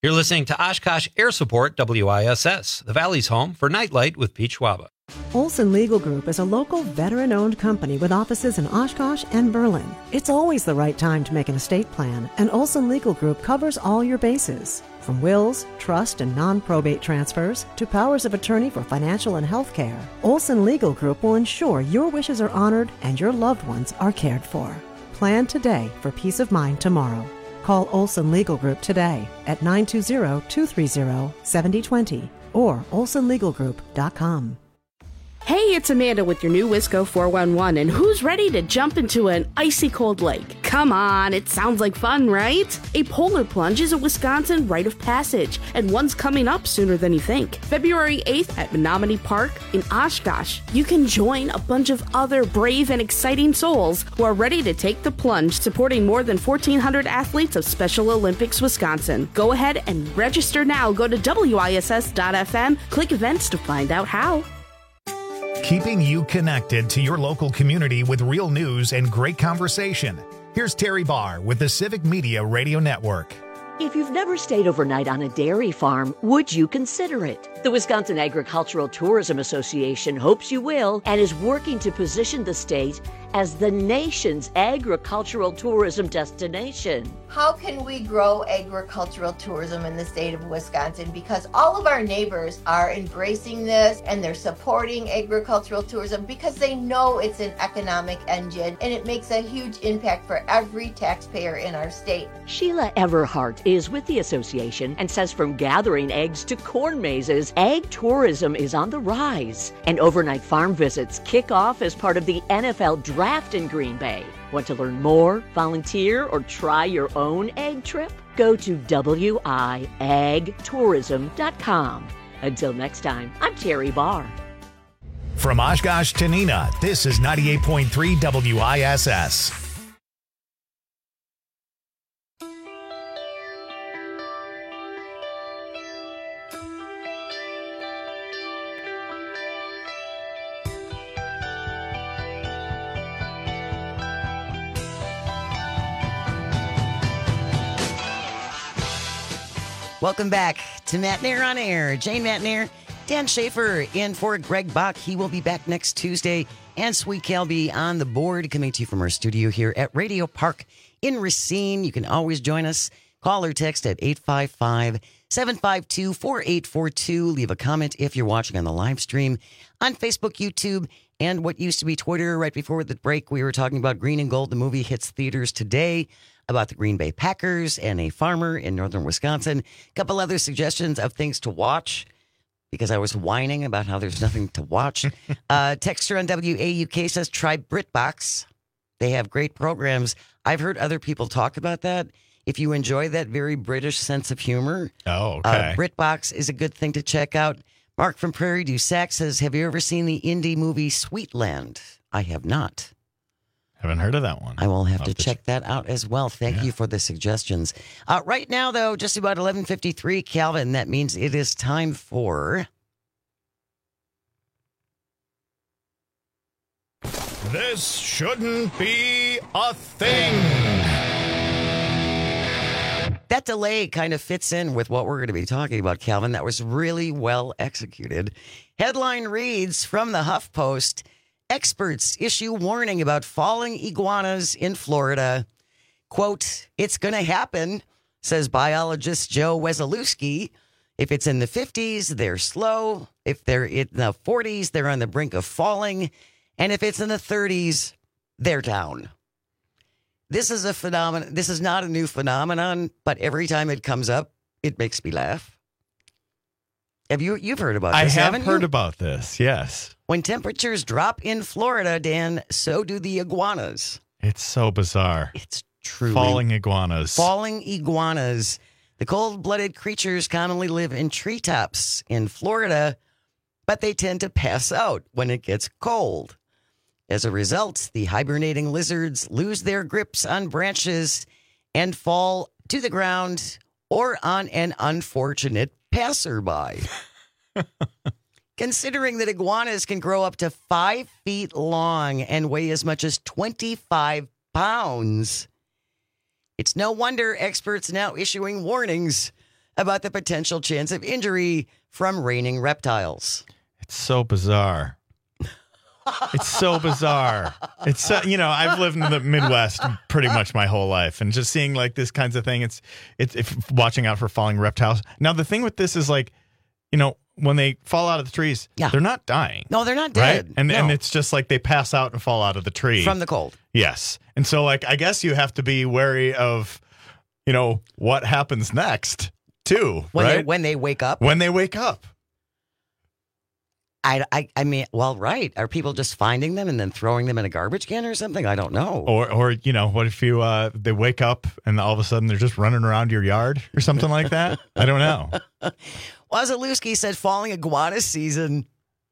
S11: You're listening to Oshkosh Air Support WISS, the Valley's home for Nightlight with Pete Schwaba.
S19: Olson Legal Group is a local veteran-owned company with offices in Oshkosh and Berlin. It's always the right time to make an estate plan, and Olson Legal Group covers all your bases. From wills, trust, and non-probate transfers to powers of attorney for financial and health care, Olson Legal Group will ensure your wishes are honored and your loved ones are cared for. Plan today for peace of mind tomorrow. Call Olson Legal Group today at 920-230-7020 or olsonlegalgroup.com.
S3: Hey, it's Amanda with your new Wisco 411, and who's ready to jump into an icy cold lake? Come on, it sounds like fun, right? A polar plunge is a Wisconsin rite of passage, and one's coming up sooner than you think. February 8th at Menominee Park in Oshkosh. You can join a bunch of other brave and exciting souls who are ready to take the plunge, supporting more than 1,400 athletes of Special Olympics Wisconsin. Go ahead and register now. Go to WISS.FM, click events to find out how.
S1: Keeping you connected to your local community with real news and great conversation. Here's Terry Barr with the Civic Media Radio Network.
S6: If you've never stayed overnight on a dairy farm, would you consider it? The Wisconsin Agricultural Tourism Association hopes you will and is working to position the state as the nation's agricultural tourism destination.
S7: How can we grow agricultural tourism in the state of Wisconsin? Because all of our neighbors are embracing this and they're supporting agricultural tourism because they know it's an economic engine and it makes a huge impact for every taxpayer in our state.
S6: Sheila Everhart is with the association and says from gathering eggs to corn mazes, ag tourism is on the rise. And overnight farm visits kick off as part of the NFL Draft in Green Bay. Want to learn more, volunteer, or try your own ag trip? Go to wiagtourism.com. Until next time, I'm Terry Barr.
S1: From Oshkosh to Neenah, this is 98.3 WISS.
S14: Welcome back to Matt Nair on Air. Jane Matt Nair, Dan Schaefer in for Greg Bach. He will be back next Tuesday. And Sweet Kelby on the board, coming to you from our studio here at Radio Park in Racine. You can always join us. Call or text at 855-752-4842. Leave a comment if you're watching on the live stream on Facebook, YouTube, and what used to be Twitter. Right before the break, we were talking about Green and Gold. The movie hits theaters today, about the Green Bay Packers and a farmer in northern Wisconsin. A couple other suggestions of things to watch because I was whining about how there's nothing to watch. Texter on WAUK says try BritBox. They have great programs. I've heard other people talk about that. If you enjoy that very British sense of humor, BritBox is a good thing to check out. Mark from Prairie du Sac says, have you ever seen the indie movie Sweetland? I have not.
S15: Haven't heard of that one.
S14: I will have to check that out as well. Thank you for the suggestions. Right now, though, just about 11:53, Calvin. That means it is time for...
S1: This shouldn't be a thing.
S14: That delay kind of fits in with what we're going to be talking about, Calvin. That was really well executed. Headline reads from the HuffPost, experts issue warning about falling iguanas in Florida. Quote, it's going to happen, says biologist Joe Wesolowski. If it's in the 50s, they're slow. If they're in the 40s, they're on the brink of falling. And if it's in the 30s, they're down. This is a phenomenon. This is not a new phenomenon, but every time it comes up, it makes me laugh. You've heard about this, haven't you?
S15: I have heard about this, yes.
S14: When temperatures drop in Florida, Dan, so do the iguanas.
S15: It's so bizarre.
S14: It's truly...
S15: Falling iguanas.
S14: Falling iguanas. The cold-blooded creatures commonly live in treetops in Florida, but they tend to pass out when it gets cold. As a result, the hibernating lizards lose their grips on branches and fall to the ground or on an unfortunate passerby. Considering that iguanas can grow up to 5 feet long and weigh as much as 25 pounds, it's no wonder experts now issuing warnings about the potential chance of injury from raining reptiles.
S15: It's so bizarre. It's so bizarre. It's I've lived in the Midwest pretty much my whole life, and just seeing like this kinds of thing. It's watching out for falling reptiles. Now the thing with this is like, when they fall out of the trees, they're not dying.
S14: No, they're not dead.
S15: Right? And it's just like they pass out and fall out of the tree
S14: from the cold.
S15: Yes, and so like I guess you have to be wary of, what happens next too.
S14: When they wake up.
S15: When they wake up.
S14: I mean, well, right. Are people just finding them and then throwing them in a garbage can or something? I don't know.
S15: Or what if they wake up and all of a sudden they're just running around your yard or something like that? I don't know.
S14: Wazalewski said falling iguana season.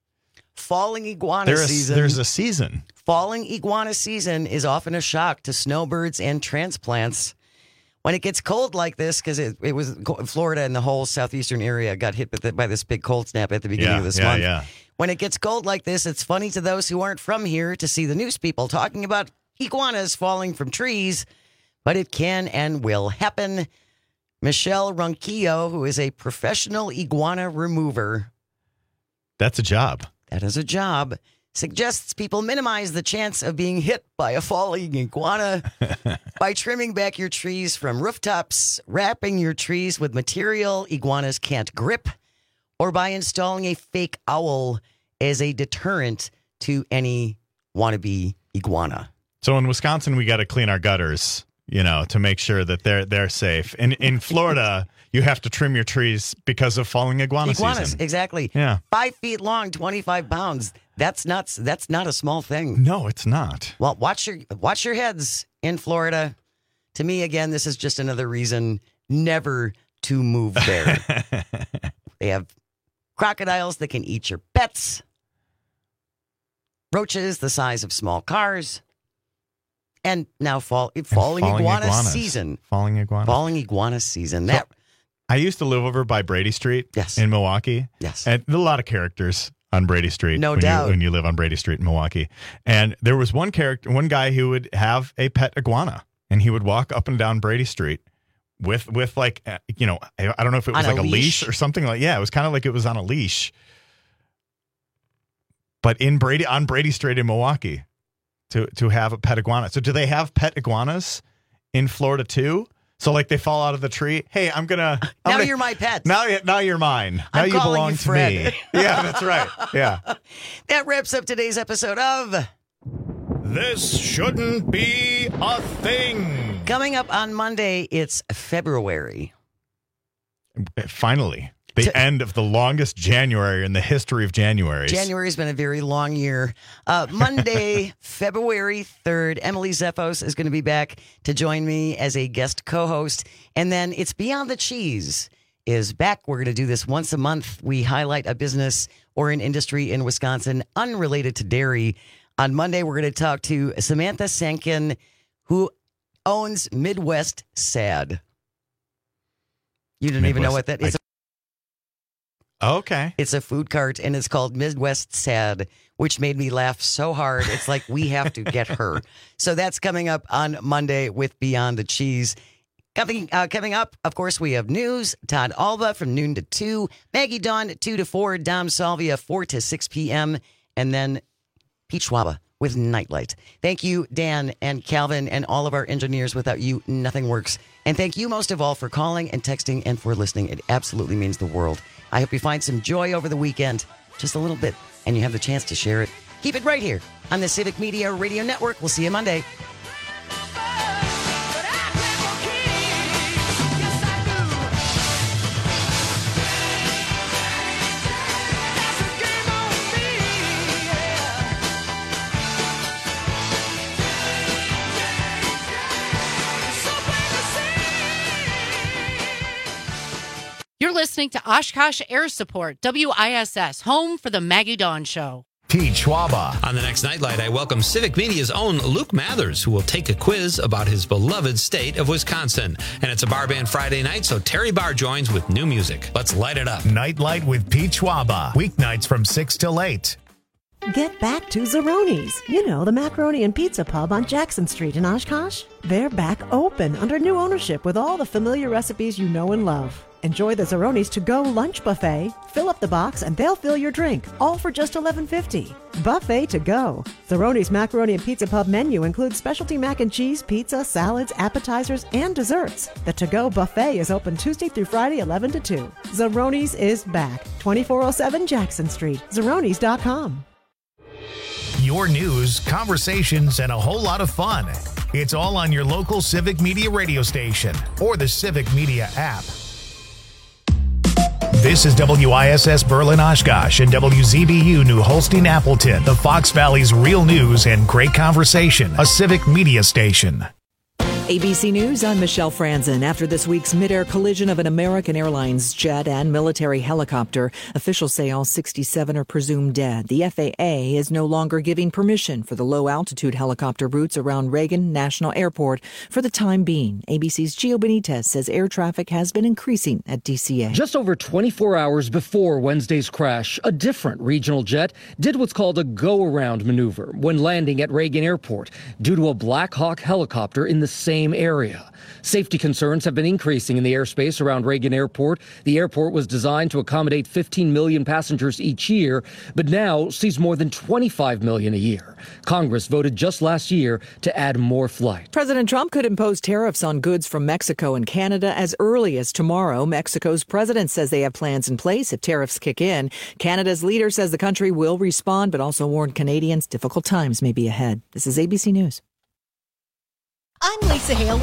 S14: There's a season. Falling iguana season is often a shock to snowbirds and transplants. When it gets cold like this, because it was Florida and the whole southeastern area got hit by this big cold snap at the beginning of this month.
S15: Yeah.
S14: When it gets cold like this, it's funny to those who aren't from here to see the news people talking about iguanas falling from trees, but it can and will happen. Michelle Ronquillo, who is a professional iguana remover.
S15: That's a job.
S14: That is a job. Suggests people minimize the chance of being hit by a falling iguana by trimming back your trees from rooftops, wrapping your trees with material iguanas can't grip, or by installing a fake owl as a deterrent to any wannabe iguana.
S15: So in Wisconsin, we got to clean our gutters, to make sure that they're safe. In Florida, you have to trim your trees because of falling iguanas season.
S14: Exactly.
S15: Yeah.
S14: 5 feet long, 25 pounds. That's not a small thing.
S15: No, it's not.
S14: Well, watch your heads in Florida. To me, again, this is just another reason never to move there. They have crocodiles that can eat your pets. Roaches the size of small cars. And now falling iguana season.
S15: Falling
S14: iguana season.
S15: I used to live over by Brady Street in Milwaukee.
S14: Yes.
S15: And there are a lot of characters on Brady Street.
S14: No doubt.
S15: When you live on Brady Street in Milwaukee. And there was one guy who would have a pet iguana, and he would walk up and down Brady Street with like, I don't know if it was like a leash or something like, it was kind of like it was on a leash. But on Brady Street in Milwaukee to have a pet iguana. So do they have pet iguanas in Florida too? So like they fall out of the tree. Hey, now
S14: you're my pet.
S15: Now you're mine. Now you belong to me. Yeah, that's right. Yeah.
S14: That wraps up today's episode of
S1: This Shouldn't Be a Thing.
S14: Coming up on Monday, it's February.
S15: Finally. The end of the longest January in the history of Januaries.
S14: January's been a very long year. Monday, February 3rd, Emily Zeffos is going to be back to join me as a guest co-host. And then It's Beyond the Cheese is back. We're going to do this once a month. We highlight a business or an industry in Wisconsin unrelated to dairy. On Monday, we're going to talk to Samantha Sankin, who owns Midwest Sad. You didn't even know what that is.
S15: Okay.
S14: It's a food cart, and it's called Midwest Sad, which made me laugh so hard. It's like we have to get her. So that's coming up on Monday with Beyond the Cheese. Coming up, of course, we have news. Todd Alba from noon to 2. Maggie Dawn 2 to 4. Dom Salvia 4 to 6 p.m. And then Pete Schwaba with Nightlight. Thank you, Dan and Calvin and all of our engineers. Without you, nothing works. And thank you most of all for calling and texting and for listening. It absolutely means the world. I hope you find some joy over the weekend, just a little bit, and you have the chance to share it. Keep it right here on the Civic Media Radio Network. We'll see you Monday.
S8: You're listening to Oshkosh Air Support, WISS, home for the Maggie Dawn Show.
S1: Pete Schwaba.
S11: On the next Nightlight, I welcome Civic Media's own Luke Mathers, who will take a quiz about his beloved state of Wisconsin. And it's a Bar Band Friday night, so Terry Barr joins with new music. Let's light it up.
S1: Nightlight with Pete Schwaba. Weeknights from 6 till 8.
S19: Get back to Zeroni's. You know, the macaroni and pizza pub on Jackson Street in Oshkosh. They're back open under new ownership with all the familiar recipes you know and love. Enjoy the Zeroni's to-go lunch buffet. Fill up the box and they'll fill your drink, all for just $11.50. Buffet to go. Zeroni's Macaroni and Pizza Pub menu includes specialty mac and cheese, pizza, salads, appetizers, and desserts. The to-go buffet is open Tuesday through Friday, 11 to 2. Zeroni's is back. 2407 Jackson Street. Zeronis.com.
S1: Your news, conversations, and a whole lot of fun. It's all on your local Civic Media radio station or the Civic Media app. This is WISS Berlin Oshkosh and WZBU New Holstein Appleton, the Fox Valley's real news and great conversation, a Civic Media station.
S10: ABC News, I'm Michelle Franzen. After this week's mid-air collision of an American Airlines jet and military helicopter, officials say all 67 are presumed dead. The FAA is no longer giving permission for the low-altitude helicopter routes around Reagan National Airport for the time being. ABC's Gio Benitez says air traffic has been increasing at DCA.
S12: Just over 24 hours before Wednesday's crash, a different regional jet did what's called a go-around maneuver when landing at Reagan Airport due to a Black Hawk helicopter in the same area. Safety concerns have been increasing in the airspace around Reagan Airport. The airport was designed to accommodate 15 million passengers each year, but now sees more than 25 million a year. Congress voted just last year to add more flights.
S10: President Trump could impose tariffs on goods from Mexico and Canada as early as tomorrow. Mexico's president says they have plans in place if tariffs kick in. Canada's leader says the country will respond, but also warned Canadians difficult times may be ahead. This is ABC News.
S5: I'm Lisa Hale.